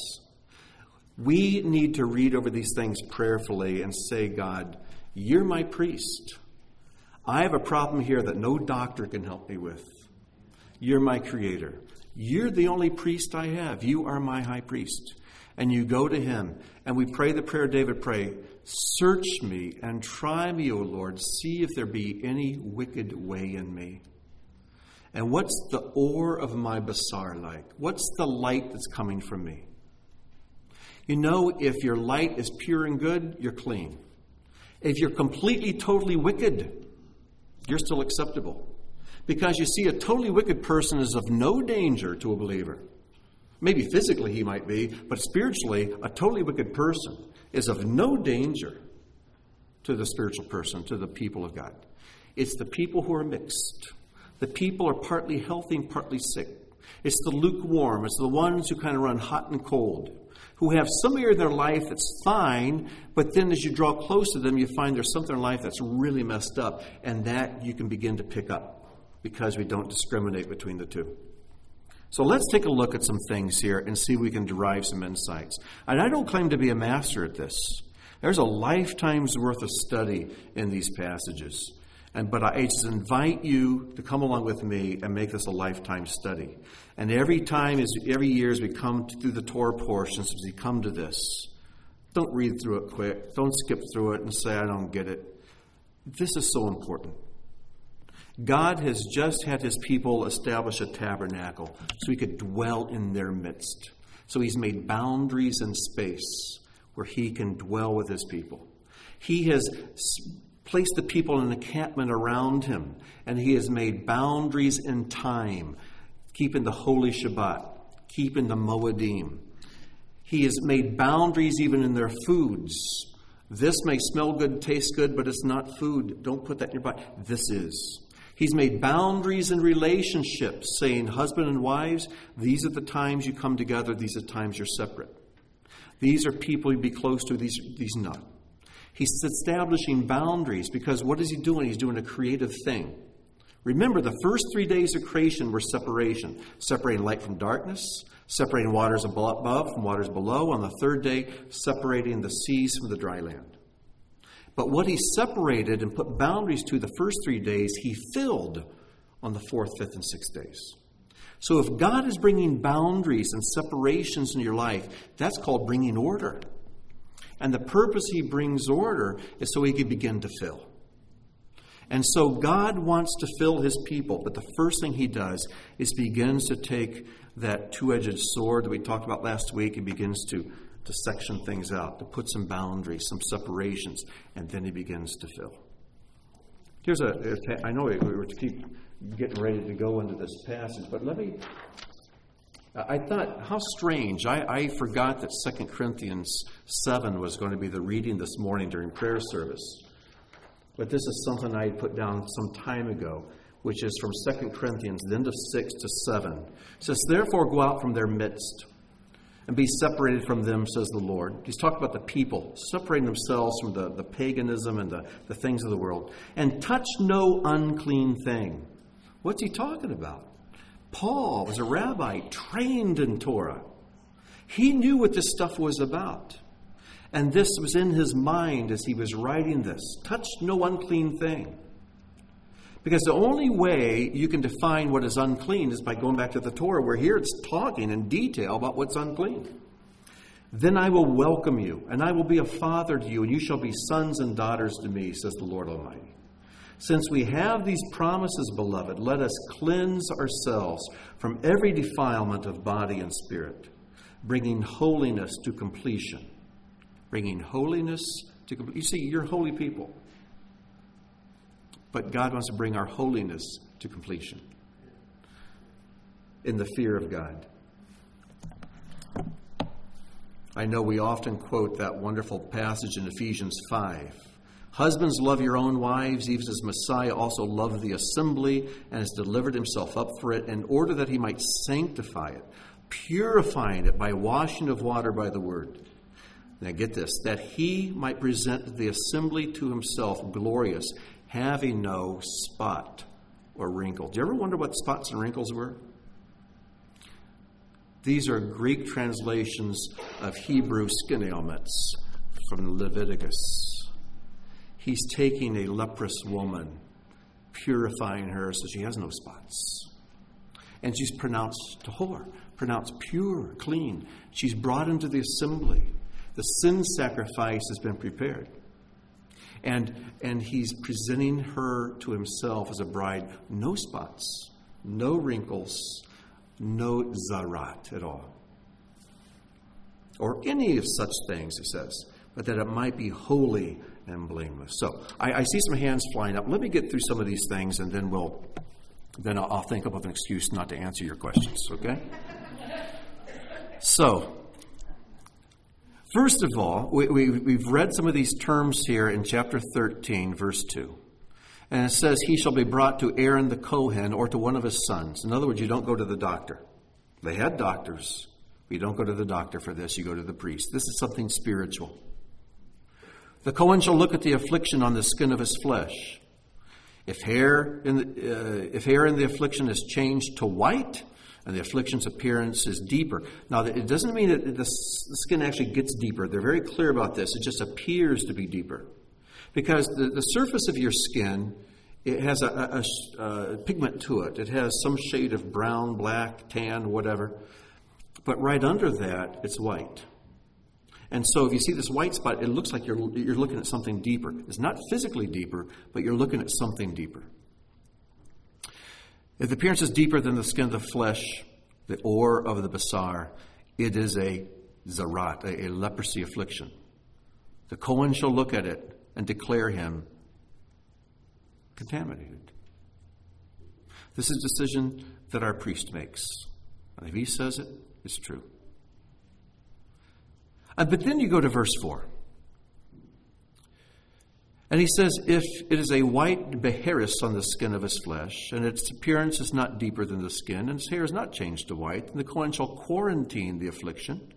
We need to read over these things prayerfully and say, God, you're my priest. I have a problem here that no doctor can help me with. You're my creator. You're the only priest I have. You are my high priest. And you go to him, and we pray the prayer David prayed, search me and try me, O Lord. See if there be any wicked way in me. And what's the ore of my basar like? What's the light that's coming from me? You know, if your light is pure and good, you're clean. If you're completely, totally wicked, you're still acceptable. Because you see, a totally wicked person is of no danger to a believer. Maybe physically he might be, but spiritually, a totally wicked person is of no danger to the spiritual person, to the people of God. It's the people who are mixed. The people are partly healthy and partly sick. It's the lukewarm. It's the ones who kind of run hot and cold, who have some area of their life that's fine, but then as you draw close to them, you find there's something in life that's really messed up, and that you can begin to pick up because we don't discriminate between the two. So let's take a look at some things here and see if we can derive some insights. And I don't claim to be a master at this. There's a lifetime's worth of study in these passages. And but I just invite you to come along with me and make this a lifetime study. And every time, as every year as we come through the Torah portions, as we come to this, don't read through it quick. Don't skip through it and say, I don't get it. This is so important. God has just had his people establish a tabernacle so he could dwell in their midst. So he's made boundaries in space where he can dwell with his people. He has placed the people in an encampment around him, and he has made boundaries in time, keeping the holy Shabbat, keeping the Moedim. He has made boundaries even in their foods. This may smell good, taste good, but it's not food. Don't put that in your body. This is. He's made boundaries in relationships, saying, husband and wives, these are the times you come together, these are the times you're separate. These are people you be close to, these, these not. He's establishing boundaries because what is he doing? He's doing a creative thing. Remember, the first three days of creation were separation, separating light from darkness, separating waters above from waters below. On the third day, separating the seas from the dry land. But what he separated and put boundaries to the first three days, he filled on the fourth, fifth, and sixth days. So if God is bringing boundaries and separations in your life, that's called bringing order. And the purpose he brings order is so he can begin to fill. And so God wants to fill his people, but the first thing he does is begins to take that two-edged sword that we talked about last week and begins to, to section things out, to put some boundaries, some separations, and then he begins to fill. Here's a, a I know we were to keep getting ready to go into this passage, but let me, I thought, how strange. I, I forgot that Second Corinthians seven was going to be the reading this morning during prayer service. But this is something I had put down some time ago, which is from Second Corinthians, the end of six to seven. It says, therefore go out from their midst and be separated from them, says the Lord. He's talking about the people, separating themselves from the, the paganism and the, the things of the world. And touch no unclean thing. What's he talking about? Paul was a rabbi trained in Torah. He knew what this stuff was about. And this was in his mind as he was writing this. Touch no unclean thing. Because the only way you can define what is unclean is by going back to the Torah, where here it's talking in detail about what's unclean. Then I will welcome you, and I will be a father to you, and you shall be sons and daughters to me, says the Lord Almighty. Since we have these promises, beloved, let us cleanse ourselves from every defilement of body and spirit, bringing holiness to completion. Bringing holiness to completion. You see, you're holy people. But God wants to bring our holiness to completion in the fear of God. I know we often quote that wonderful passage in Ephesians five. Husbands, love your own wives, even as Messiah also loved the assembly and has delivered himself up for it in order that he might sanctify it, purifying it by washing of water by the word. Now get this, that he might present the assembly to himself glorious, having no spot or wrinkle. Do you ever wonder what spots and wrinkles were? These are Greek translations of Hebrew skin ailments from Leviticus. He's taking a leprous woman, purifying her so she has no spots. And she's pronounced tahor, pronounced pure, clean. She's brought into the assembly. The sin sacrifice has been prepared. And, and he's presenting her to himself as a bride. No spots, no wrinkles, no zarat at all. Or any of such things, he says, but that it might be holy and blameless. So I, I see some hands flying up. Let me get through some of these things, and then we'll then I'll, I'll think up of an excuse not to answer your questions, okay? So, first of all, we, we, we've read some of these terms here in chapter thirteen, verse two. And it says, he shall be brought to Aaron the Kohen or to one of his sons. In other words, you don't go to the doctor. They had doctors. You don't go to the doctor for this. You go to the priest. This is something spiritual. The Kohen shall look at the affliction on the skin of his flesh. If hair in the, uh, if hair in the affliction is changed to white, and the affliction's appearance is deeper. Now, it doesn't mean that the skin actually gets deeper. They're very clear about this. It just appears to be deeper. Because the, the surface of your skin, it has a, a, a pigment to it. It has some shade of brown, black, tan, whatever. But right under that, it's white. And so if you see this white spot, it looks like you're, you're looking at something deeper. It's not physically deeper, but you're looking at something deeper. If the appearance is deeper than the skin of the flesh, the or of the basar, it is a zarat, a, a leprosy affliction. The Kohen shall look at it and declare him contaminated. This is a decision that our priest makes. And if he says it, it's true. Uh, but then you go to verse four. And he says, if it is a white beheris on the skin of his flesh, and its appearance is not deeper than the skin, and his hair is not changed to white, then the Kohen shall quarantine the affliction.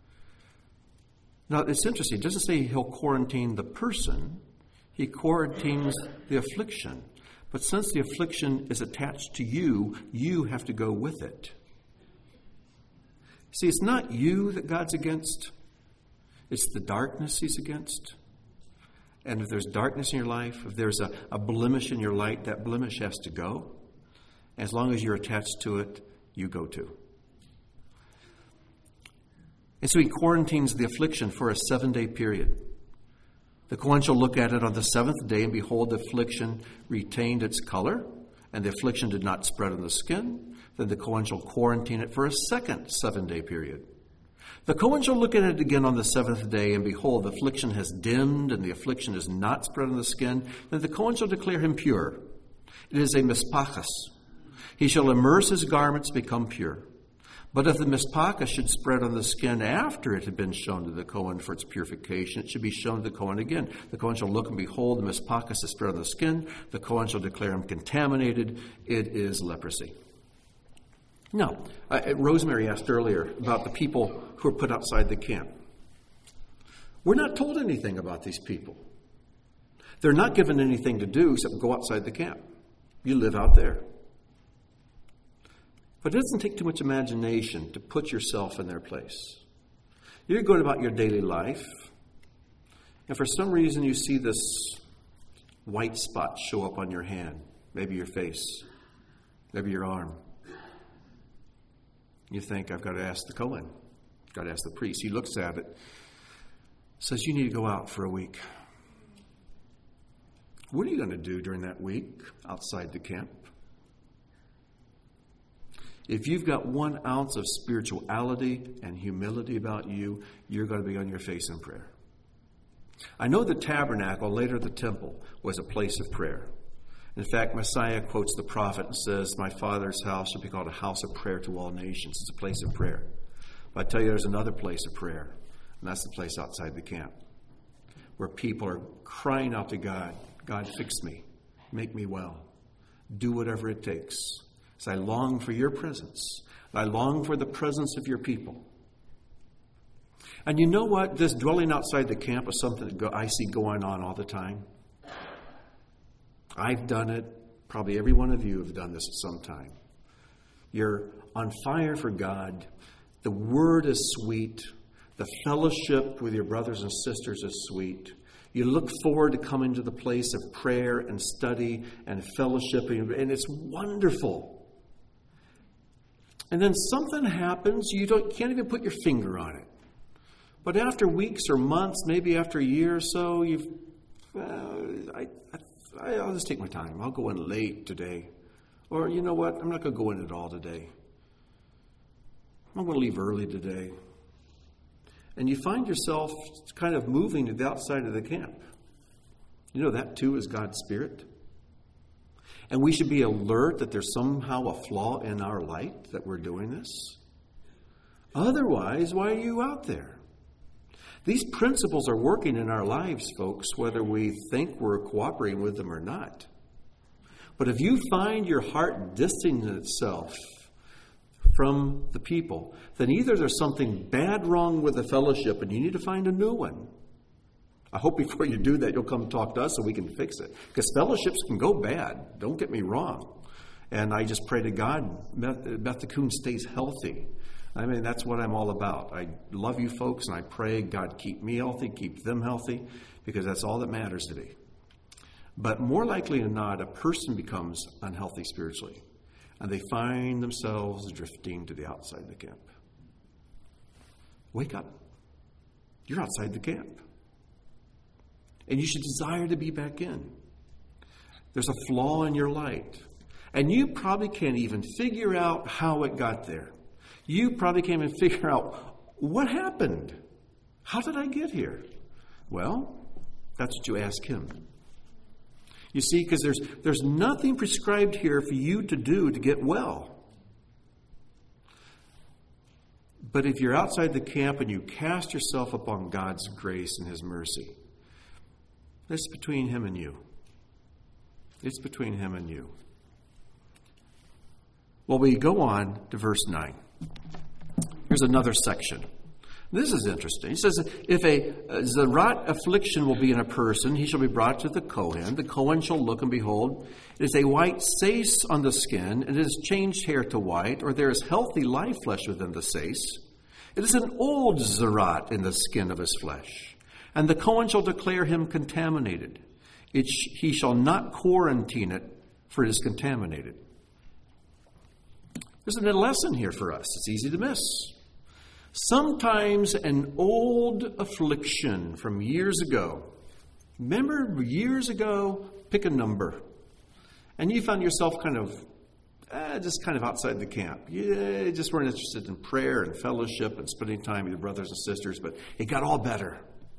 Now, it's interesting. It doesn't say he'll quarantine the person. He quarantines the affliction. But since the affliction is attached to you, you have to go with it. See, it's not you that God's against. It's the darkness he's against. And if there's darkness in your life, if there's a, a blemish in your light, that blemish has to go. As long as you're attached to it, you go too. And so he quarantines the affliction for a seven-day period. The Kohen shall look at it on the seventh day, and behold, the affliction retained its color, and the affliction did not spread on the skin. Then the Kohen shall quarantine it for a second seven-day period. The Kohen shall look at it again on the seventh day, and behold, the affliction has dimmed, and the affliction is not spread on the skin. Then the Kohen shall declare him pure. It is a mispachas. He shall immerse his garments, become pure. But if the mispachas should spread on the skin after it had been shown to the Kohen for its purification, it should be shown to the Kohen again. The Kohen shall look, and behold, the mispachas is spread on the skin. The Kohen shall declare him contaminated. It is leprosy. Now, uh, Rosemary asked earlier about the people who are put outside the camp. We're not told anything about these people. They're not given anything to do except go outside the camp. You live out there. But it doesn't take too much imagination to put yourself in their place. You're going about your daily life, and for some reason you see this white spot show up on your hand, maybe your face, maybe your arm. You think, I've got to ask the Kohen, I've got to ask the priest. He looks at it, says, you need to go out for a week. What are you going to do during that week outside the camp? If you've got one ounce of spirituality and humility about you, you're going to be on your face in prayer. I know the tabernacle, later the temple, was a place of prayer. In fact, Messiah quotes the prophet and says, my Father's house shall be called a house of prayer to all nations. It's a place of prayer. But I tell you, there's another place of prayer, and that's the place outside the camp, where people are crying out to God, God, fix me, make me well, do whatever it takes. So I long for your presence. I long for the presence of your people. And you know what? This dwelling outside the camp is something that I see going on all the time. I've done it. Probably every one of you have done this at some time. You're on fire for God. The word is sweet. The fellowship with your brothers and sisters is sweet. You look forward to coming to the place of prayer and study and fellowship, and it's wonderful. And then something happens, you don't can't even put your finger on it. But after weeks or months, maybe after a year or so, you've, uh, I, I, I'll just take my time. I'll go in late today. Or, you know what, I'm not going to go in at all today. I'm going to leave early today. And you find yourself kind of moving to the outside of the camp. You know, that too is God's Spirit. And we should be alert that there's somehow a flaw in our light that we're doing this. Otherwise, why are you out there? These principles are working in our lives, folks, whether we think we're cooperating with them or not. But if you find your heart distancing itself from the people, then either there's something bad wrong with the fellowship and you need to find a new one. I hope before you do that, you'll come talk to us so we can fix it. Because fellowships can go bad. Don't get me wrong. And I just pray to God, Beth Coon stays healthy. I mean, that's what I'm all about. I love you folks, and I pray God keep me healthy, keep them healthy, because that's all that matters to me. But more likely than not, a person becomes unhealthy spiritually, and they find themselves drifting to the outside of the camp. Wake up. You're outside the camp. And you should desire to be back in. There's a flaw in your light. And you probably can't even figure out how it got there. You probably can't even figure out what happened. How did I get here? Well, that's what you ask him. You see, because there's, there's nothing prescribed here for you to do to get well. But if you're outside the camp and you cast yourself upon God's grace and His mercy, it's between Him and you. It's between Him and you. Well, we go on to verse nine. Here's another section. This is interesting. He says, if a, a zarat affliction will be in a person, he shall be brought to the Kohen. The Kohen shall look, and behold, it is a white sais on the skin, and it has changed hair to white, or there is healthy live flesh within the sais. It is an old zarat in the skin of his flesh. And the Kohen shall declare him contaminated. It sh- he shall not quarantine it, for it is contaminated. There's a lesson here for us. It's easy to miss. Sometimes an old affliction from years ago, remember years ago, pick a number, and you found yourself kind of, eh, just kind of outside the camp. You just weren't interested in prayer and fellowship and spending time with your brothers and sisters, but it got all better.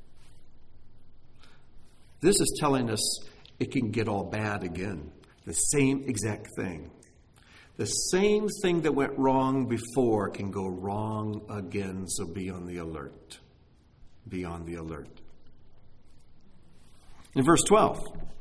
This is telling us it can get all bad again. The same exact thing. The same thing that went wrong before can go wrong again, so be on the alert. Be on the alert. In verse twelve,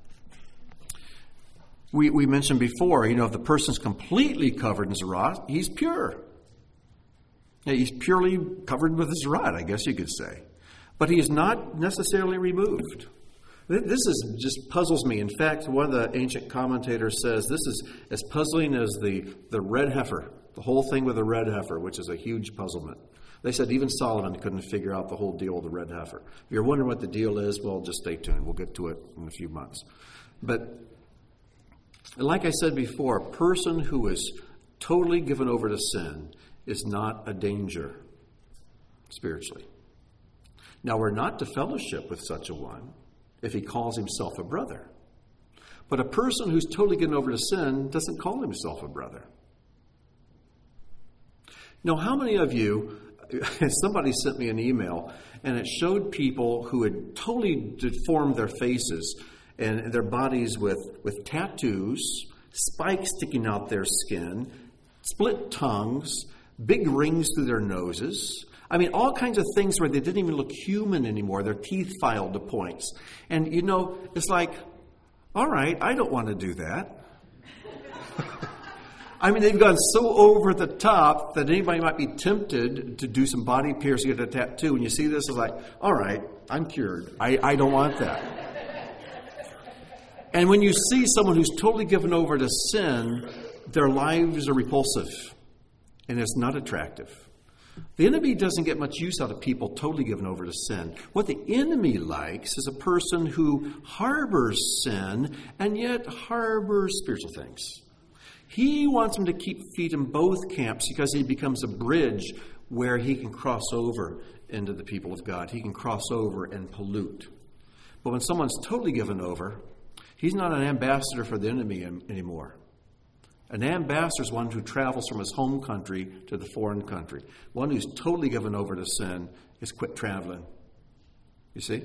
we, we mentioned before, you know, if the person's completely covered in zarat, he's pure. Yeah, he's purely covered with zarat, I guess you could say. But he is not necessarily removed. This is just puzzles me. In fact, one of the ancient commentators says this is as puzzling as the, the red heifer, the whole thing with the red heifer, which is a huge puzzlement. They said even Solomon couldn't figure out the whole deal with the red heifer. If you're wondering what the deal is, well, just stay tuned. We'll get to it in a few months. But like I said before, a person who is totally given over to sin is not a danger spiritually. Now, we're not to fellowship with such a one if he calls himself a brother. But a person who's totally given over to sin doesn't call himself a brother. Now, how many of you, somebody sent me an email, and it showed people who had totally deformed their faces and their bodies with, with tattoos, spikes sticking out their skin, split tongues, big rings through their noses. I mean, all kinds of things where they didn't even look human anymore. Their teeth filed to points. And, you know, it's like, all right, I don't want to do that. I mean, they've gone so over the top that anybody might be tempted to do some body piercing, get a tattoo. When you see this, it's like, all right, I'm cured. I, I don't want that. And when you see someone who's totally given over to sin, their lives are repulsive. And it's not attractive. The enemy doesn't get much use out of people totally given over to sin. What the enemy likes is a person who harbors sin and yet harbors spiritual things. He wants them to keep feet in both camps because he becomes a bridge where he can cross over into the people of God. He can cross over and pollute. But when someone's totally given over, he's not an ambassador for the enemy anymore. An ambassador is one who travels from his home country to the foreign country. One who's totally given over to sin is quit traveling. You see?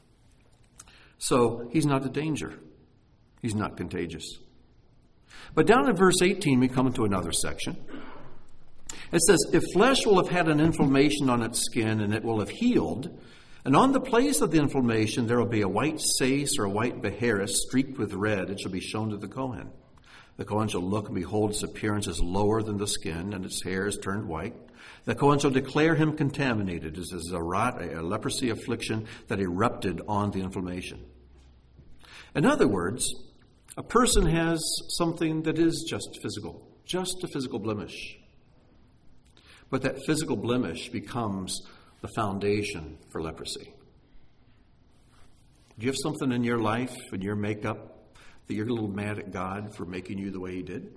So he's not a danger. He's not contagious. But down in verse eighteen, we come into another section. It says, if flesh will have had an inflammation on its skin and it will have healed, and on the place of the inflammation there will be a white sais or a white beheris streaked with red, it shall be shown to the Kohen. The Kohen shall look and behold, its appearance is lower than the skin, and its hair is turned white. The Kohen shall declare him contaminated. This is a zarat, a leprosy affliction that erupted on the inflammation. In other words, a person has something that is just physical, just a physical blemish. But that physical blemish becomes the foundation for leprosy. Do you have something in your life, in your makeup, that you're a little mad at God for making you the way He did?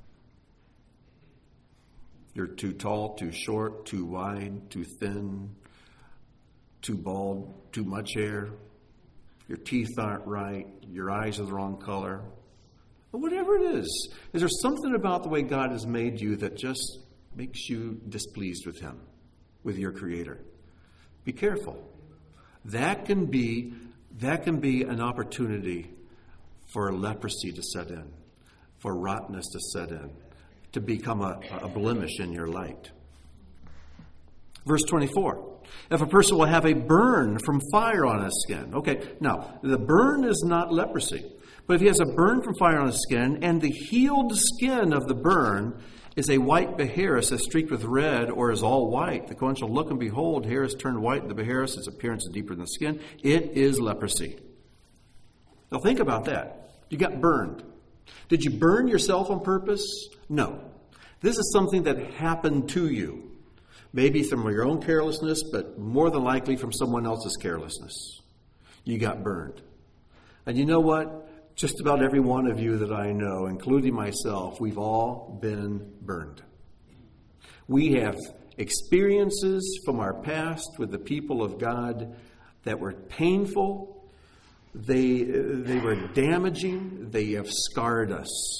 You're too tall, too short, too wide, too thin, too bald, too much hair. Your teeth aren't right. Your eyes are the wrong color. But whatever it is, is there something about the way God has made you that just makes you displeased with Him, with your Creator? Be careful. That can be, that can be an opportunity for leprosy to set in, for rottenness to set in, to become a, a blemish in your light. Verse twenty-four, if a person will have a burn from fire on his skin. Okay, now, the burn is not leprosy. But if he has a burn from fire on his skin, and the healed skin of the burn is a white beharis that's streaked with red or is all white, the Kohen shall look and behold, hair is turned white, the beharis, its appearance is deeper than the skin. It is leprosy. Now think about that. You got burned. Did you burn yourself on purpose? No. This is something that happened to you. Maybe from your own carelessness, but more than likely from someone else's carelessness. You got burned. And you know what? Just about every one of you that I know, including myself, we've all been burned. We have experiences from our past with the people of God that were painful. They, they were damaging. They have scarred us.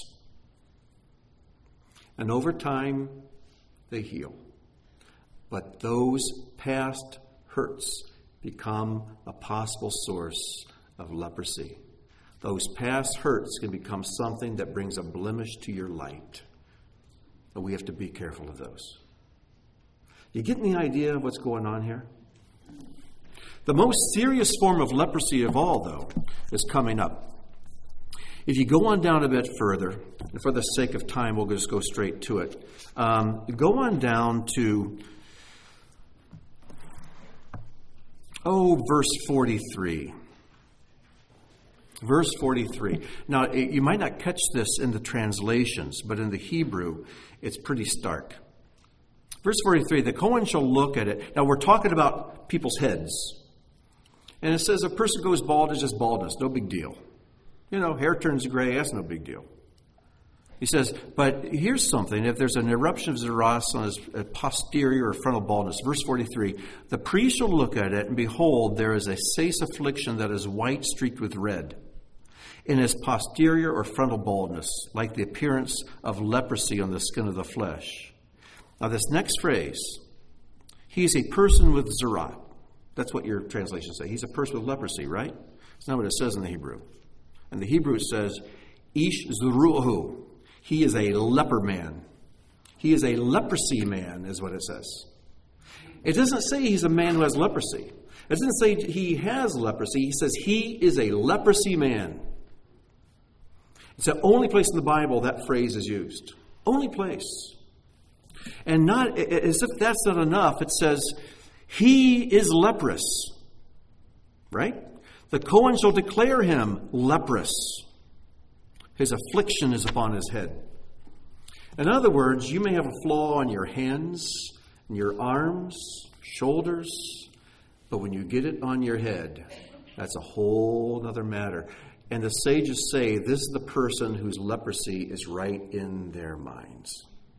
And over time, they heal. But those past hurts become a possible source of leprosy. Those past hurts can become something that brings a blemish to your light. And we have to be careful of those. You getting the idea of what's going on here? The most serious form of leprosy of all, though, is coming up. If you go on down a bit further, and for the sake of time, we'll just go straight to it. Um, go on down to, oh, verse forty-three. Verse forty-three. Now, you might not catch this in the translations, but in the Hebrew, it's pretty stark. Verse forty-three, the Kohen shall look at it. Now, we're talking about people's heads. And it says a person goes bald, it's just baldness, no big deal. You know, hair turns gray, that's no big deal. He says, but here's something. If there's an eruption of zeros on his posterior or frontal baldness, verse forty-three, the priest shall look at it, and behold, there is a sase affliction that is white streaked with red in his posterior or frontal baldness, like the appearance of leprosy on the skin of the flesh. Now this next phrase, he's a person with zerat. That's what your translations say. He's a person with leprosy, right? That's not what it says in the Hebrew. In the Hebrew it says, ish zeruhu. He is a leper man. He is a leprosy man, is what it says. It doesn't say he's a man who has leprosy. It doesn't say he has leprosy. He says he is a leprosy man. It's the only place in the Bible that phrase is used. Only place. And not as if that's not enough, it says he is leprous. Right? The Kohen shall declare him leprous. His affliction is upon his head. In other words, you may have a flaw on your hands, and your arms, shoulders, but when you get it on your head, that's a whole other matter. And the sages say this is the person whose leprosy is right in their minds.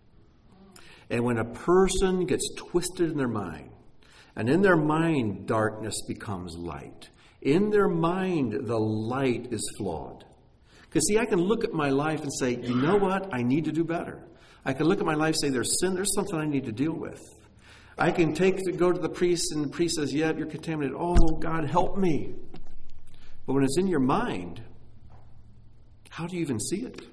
And when a person gets twisted in their mind, and in their mind darkness becomes light, in their mind the light is flawed. Because see, I can look at my life and say, you know what? I need to do better. I can look at my life and say, there's sin, there's something I need to deal with. I can take to go to the priest, and the priest says, yeah, you're contaminated. Oh, God, help me. But when it's in your mind, how do you even see it?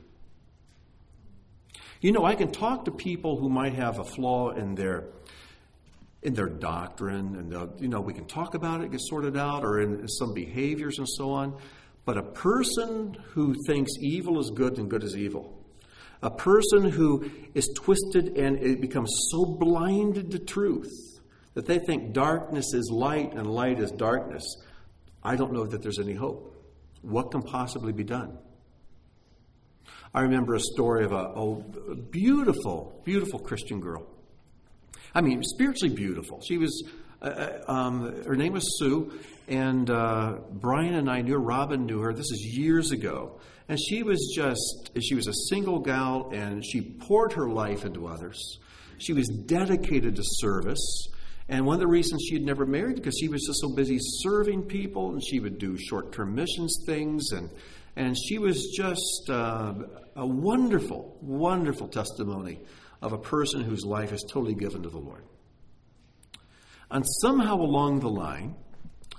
You know, I can talk to people who might have a flaw in their in their doctrine, and you know, we can talk about it, get sorted out, or in some behaviors and so on. But a person who thinks evil is good and good is evil, a person who is twisted and it becomes so blinded to truth that they think darkness is light and light is darkness, I don't know that there's any hope. What can possibly be done? I remember a story of a, a beautiful, beautiful Christian girl. I mean, spiritually beautiful. She was, uh, um, her name was Sue, and uh, Brian and I knew her, Robin knew her. This is years ago. And she was just, she was a single gal, and she poured her life into others. She was dedicated to service. And one of the reasons she had never married, because she was just so busy serving people, and she would do short-term missions things, and and she was just uh, a wonderful, wonderful testimony of a person whose life is totally given to the Lord. And somehow along the line,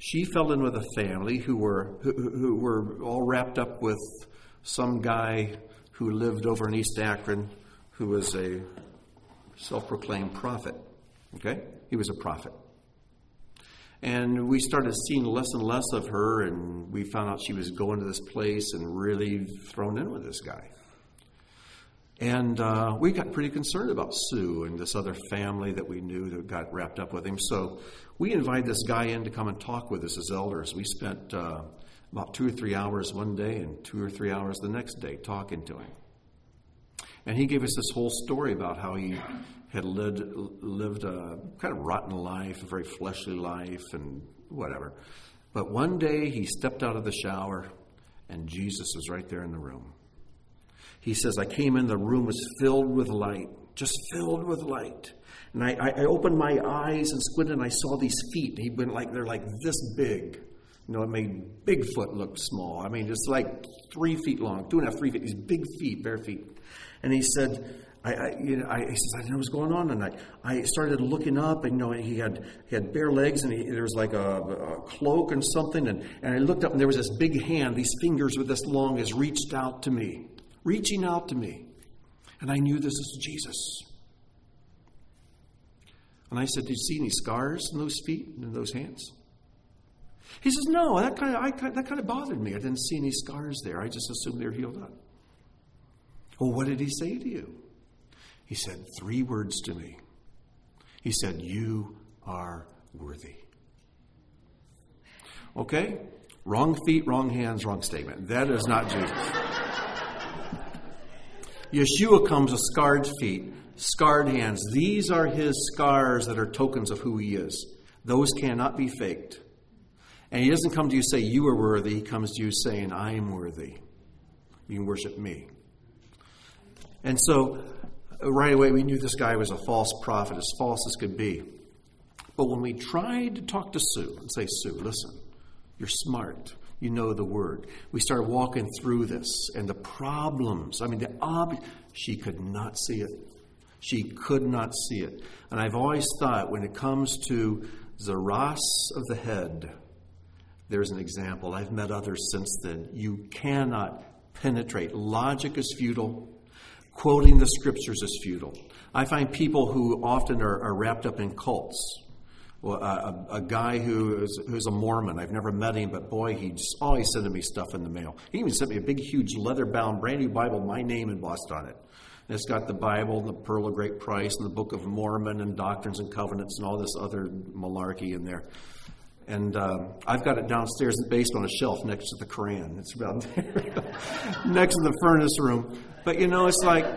She fell in with a family who were who, who were all wrapped up with some guy who lived over in East Akron who was a self-proclaimed prophet. Okay? He was a prophet. And we started seeing less and less of her, and we found out she was going to this place and really thrown in with this guy. And uh, we got pretty concerned about Sue and this other family that we knew that got wrapped up with him. So we invited this guy in to come and talk with us as elders. We spent uh, about two or three hours one day and two or three hours the next day talking to him. And he gave us this whole story about how he had lived, lived a kind of rotten life, a very fleshly life and whatever. But one day he stepped out of the shower and Jesus was right there in the room. He says, I came in, the room was filled with light, just filled with light. And I, I opened my eyes and squinted and I saw these feet. He went like, they're like this big. You know, it made Bigfoot look small. I mean, just like three feet long, two and a half, three feet, these big feet, bare feet. And he said, I, I, you know, I, he says, I didn't know what was going on. And I, I started looking up, and you know, he had he had bare legs, and he, there was like a, a cloak and something. And, and I looked up, and there was this big hand. These fingers were this long, as reached out to me, reaching out to me. And I knew this was Jesus. And I said, did you see any scars in those feet and in those hands? He says, no, that kind of I, that kind of bothered me. I didn't see any scars there. I just assumed they were healed up. Well, what did he say to you? He said three words to me. He said, you are worthy. Okay? Wrong feet, wrong hands, wrong statement. That is not Jesus. Yeshua comes with scarred feet, scarred hands. These are his scars that are tokens of who he is. Those cannot be faked. And he doesn't come to you and say, you are worthy. He comes to you saying, I am worthy. You can worship me. And so, right away, we knew this guy was a false prophet, as false as could be. But when we tried to talk to Sue and say, Sue, listen, you're smart. You know the word. We started walking through this and the problems. I mean, the ob- she could not see it. She could not see it. And I've always thought when it comes to the ras of the head, there's an example. I've met others since then. You cannot penetrate. Logic is futile. Quoting the scriptures is futile. I find people who often are, are wrapped up in cults. Well, a, a guy who is who's a Mormon, I've never met him, but boy, he's always sending me stuff in the mail. He even sent me a big, huge, leather-bound, brand new Bible, my name embossed on it. And it's got the Bible and the Pearl of Great Price and the Book of Mormon and Doctrines and Covenants and all this other malarkey in there. And um, I've got it downstairs in the basement on a shelf next to the Quran. It's about there, next to the furnace room. But, you know, it's like,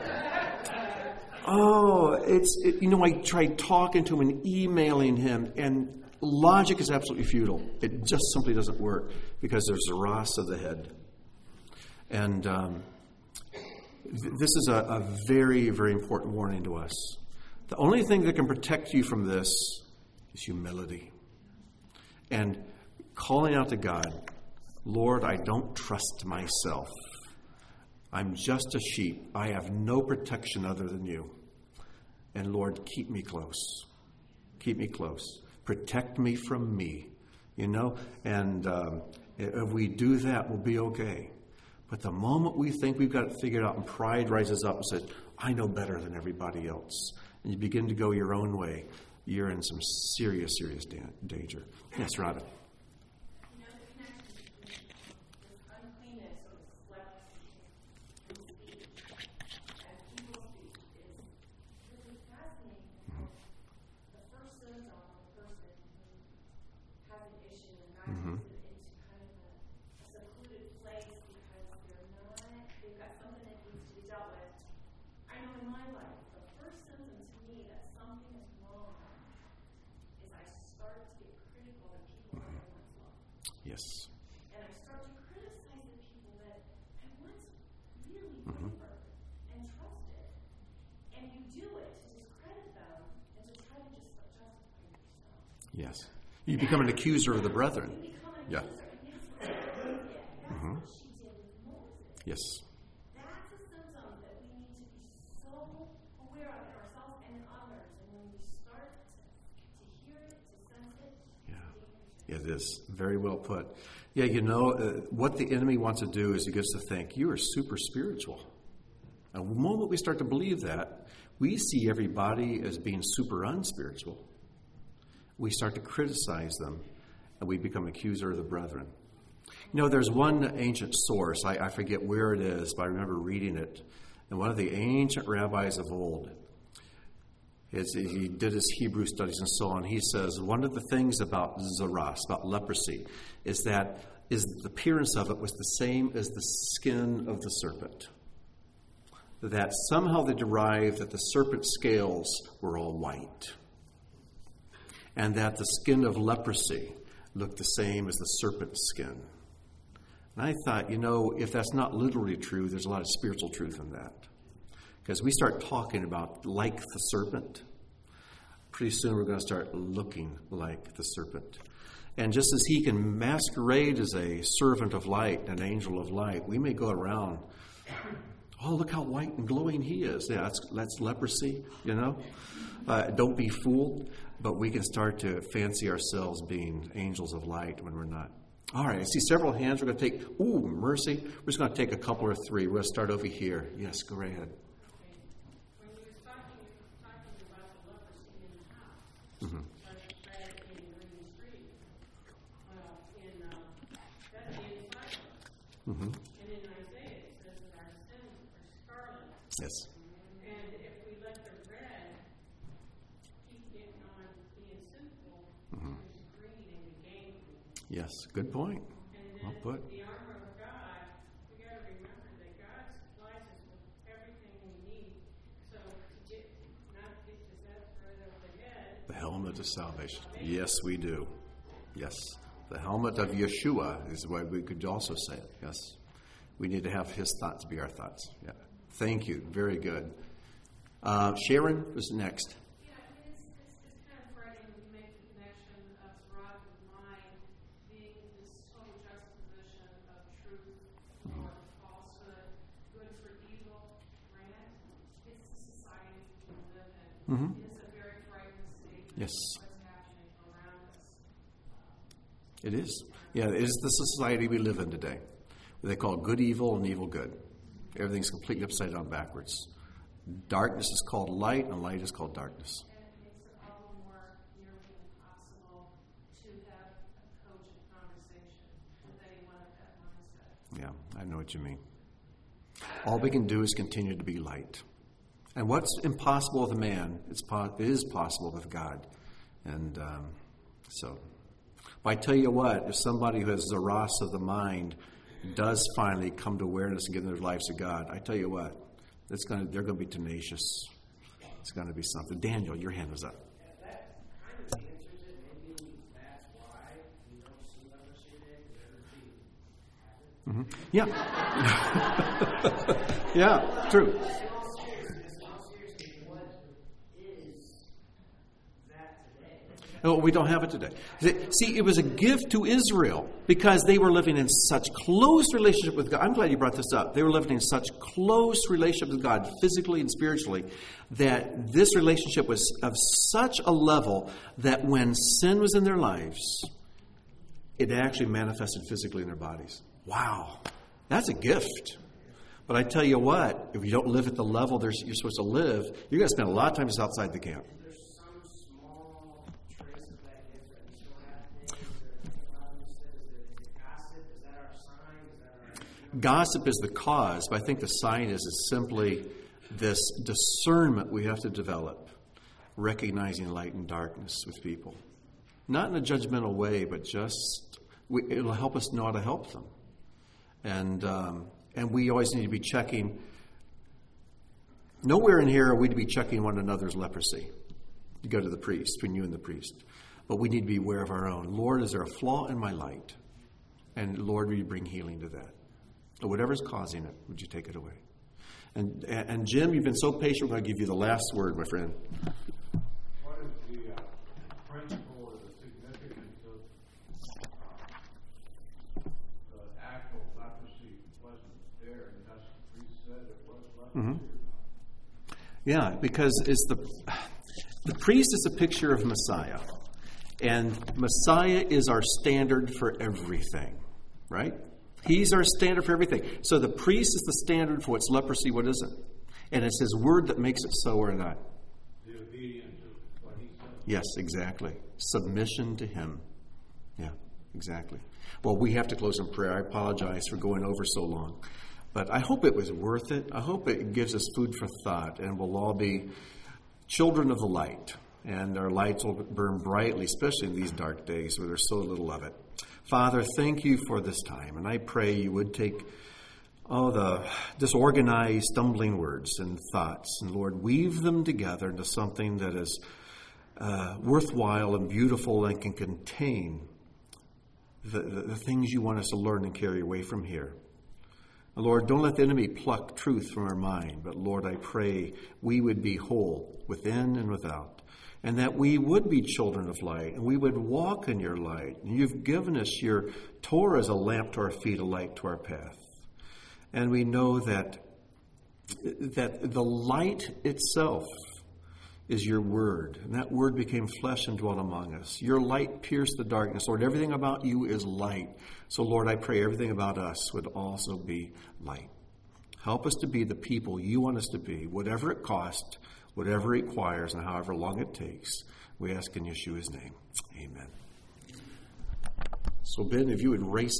oh, it's, it, you know, I tried talking to him and emailing him, and logic is absolutely futile. It just simply doesn't work because there's a ras of the head. And um, th- this is a, a very, very important warning to us. The only thing that can protect you from this is humility. And calling out to God, Lord, I don't trust myself. I'm just a sheep. I have no protection other than you. And Lord, keep me close. Keep me close. Protect me from me. You know, and um, if we do that, we'll be okay. But the moment we think we've got it figured out and pride rises up and says, I know better than everybody else, and you begin to go your own way, you're in some serious, serious da- danger. Yes, Robin. You know, the connection between this uncleanness or this flesh and speech and people's speech is really fascinating. Mm-hmm. The first symptom of a person who has an issue and God mm-hmm. puts it into kind of a, a secluded place because they're not, they've got something that needs to be dealt with. I know in my life, the first symptom to me that something is wrong is I start to get critical of people that I once loved. Yes. And I start to criticize the people that I once really mm-hmm. favored and trusted. And you do it to discredit them and to try to just justify yourself. Yes. You become an accuser of the brethren. You become an yeah. accuser. And that's what she did. That's mm-hmm. what she did with Moses. Yes. That's a symptom that we need to be so aware of in ourselves and in others. And when we start to, to hear it, to sense it, yeah. to It is very well put. Yeah, you know, uh, what the enemy wants to do is he gets to think, you are super spiritual. And the moment we start to believe that, we see everybody as being super unspiritual. We start to criticize them, and we become accuser of the brethren. You know, there's one ancient source, I, I forget where it is, but I remember reading it. And one of the ancient rabbis of old, his, he did his Hebrew studies and so on. He says one of the things about zaras, about leprosy, is that is the appearance of it was the same as the skin of the serpent. That somehow they derived that the serpent's scales were all white. And that the skin of leprosy looked the same as the serpent's skin. And I thought, you know, if that's not literally true, there's a lot of spiritual truth in that. Because we start talking about like the serpent, pretty soon we're going to start looking like the serpent. And just as he can masquerade as a servant of light, an angel of light, we may go around, oh, look how white and glowing he is. Yeah, that's, that's leprosy, you know. Uh, don't be fooled, but we can start to fancy ourselves being angels of light when we're not. All right, I see several hands. We're going to take, ooh, mercy. We're just going to take a couple or three. We're going to start over here. Yes, go right ahead. When you were talking, talking about the leprosy in the house, Mm-hmm. like that in Green Street, well, in, uh, that's the inside of us. Mm-hmm. And in Isaiah, it says that our sins are scarlet. Yes. And if we let the red keep getting on being sinful, Mm-hmm. it's green and you gain green. Yes, good point. And Well then put. the armor of God, we got to remember that God supplies us with everything we need. So to get, not get to that right over the head. The helmet of salvation. Yes, we do. Yes. The helmet of Yeshua is what we could also say it. Yes. We need to have his thoughts be our thoughts. Yeah. Thank you. Very good. Uh, Sharon was next. Yeah, it's, it's, it's kind of frightening when you make the connection of Sirach and mind being this total juxtaposition of truth or falsehood, good for evil, grant. It's the society we live in. Mm-hmm. It's a very frightening state. Yes. What's happening around us. It is. Yeah, it is the society we live in today. They call good evil and evil good. Everything's completely upside down backwards. Darkness is called light, and light is called darkness. And it makes it all the more nearly impossible to have a cogent conversation with anyone of that mindset. Yeah, I know what you mean. All we can do is continue to be light. And what's impossible with man, it's po- it is possible with God. And um, so, but I tell you what, if somebody who has zaras of the mind does finally come to awareness and give their lives to God, I tell you what, it's going to, they're going to be tenacious. It's going to be something. Daniel, your hand was up. Yeah, that kind of answers it. Maybe that's why we don't see leprosy today, because everybody has it. Mm-hmm. Yeah. Yeah, true. In all seriousness, in all seriousness, what is that today? Oh, we don't have it today. See, it was a gift to Israel because they were living in such close relationship with God. I'm glad you brought this up. They were living in such close relationship with God, physically and spiritually, that this relationship was of such a level that when sin was in their lives, it actually manifested physically in their bodies. Wow, that's a gift. But I tell you what, if you don't live at the level you're supposed to live, you're going to spend a lot of time just outside the camp. There's some small trace of that gift that we still have today. Is there anything you said? Is it, is it gossip? Is that our sign? Is that our... Gossip is the cause, but I think the sign is, is simply this discernment we have to develop, recognizing light and darkness with people. Not in a judgmental way, but just, we, it'll help us know how to help them. And um, and we always need to be checking. Nowhere in here are we to be checking one another's leprosy. You go to the priest, between you and the priest. But we need to be aware of our own. Lord, is there a flaw in my light? And Lord, will you bring healing to that? Or whatever's causing it, would you take it away? And, and Jim, you've been so patient. We're going to give you the last word, my friend. What is the uh, principle or the significance of uh, the actual leprosy wasn't there, and thus the priest said it was leprosy Mm-hmm. or not? Yeah, because it's the the priest is a picture of Messiah. And Messiah is our standard for everything, right? He's our standard for everything. So the priest is the standard for what's leprosy, what isn't. And it's his word that makes it so or not. The obedience of what he said. Yes, exactly. Submission to him. Yeah, exactly. Well, we have to close in prayer. I apologize for going over so long. But I hope it was worth it. I hope it gives us food for thought, and we'll all be children of the light. And our lights will burn brightly, especially in these dark days where there's so little of it. Father, thank you for this time. And I pray you would take all the disorganized, stumbling words and thoughts, and Lord, weave them together into something that is uh, worthwhile and beautiful and can contain the, the, the things you want us to learn and carry away from here. And Lord, don't let the enemy pluck truth from our mind, but Lord, I pray we would be whole within and without, and that we would be children of light, and we would walk in your light. And you've given us your Torah as a lamp to our feet, a light to our path. And we know that, that the light itself is your word. And that word became flesh and dwelt among us. Your light pierced the darkness. Lord, everything about you is light. So, Lord, I pray everything about us would also be light. Help us to be the people you want us to be, whatever it costs, whatever it requires, and however long it takes. We ask in Yeshua's name. Amen. So, Ben, if you would race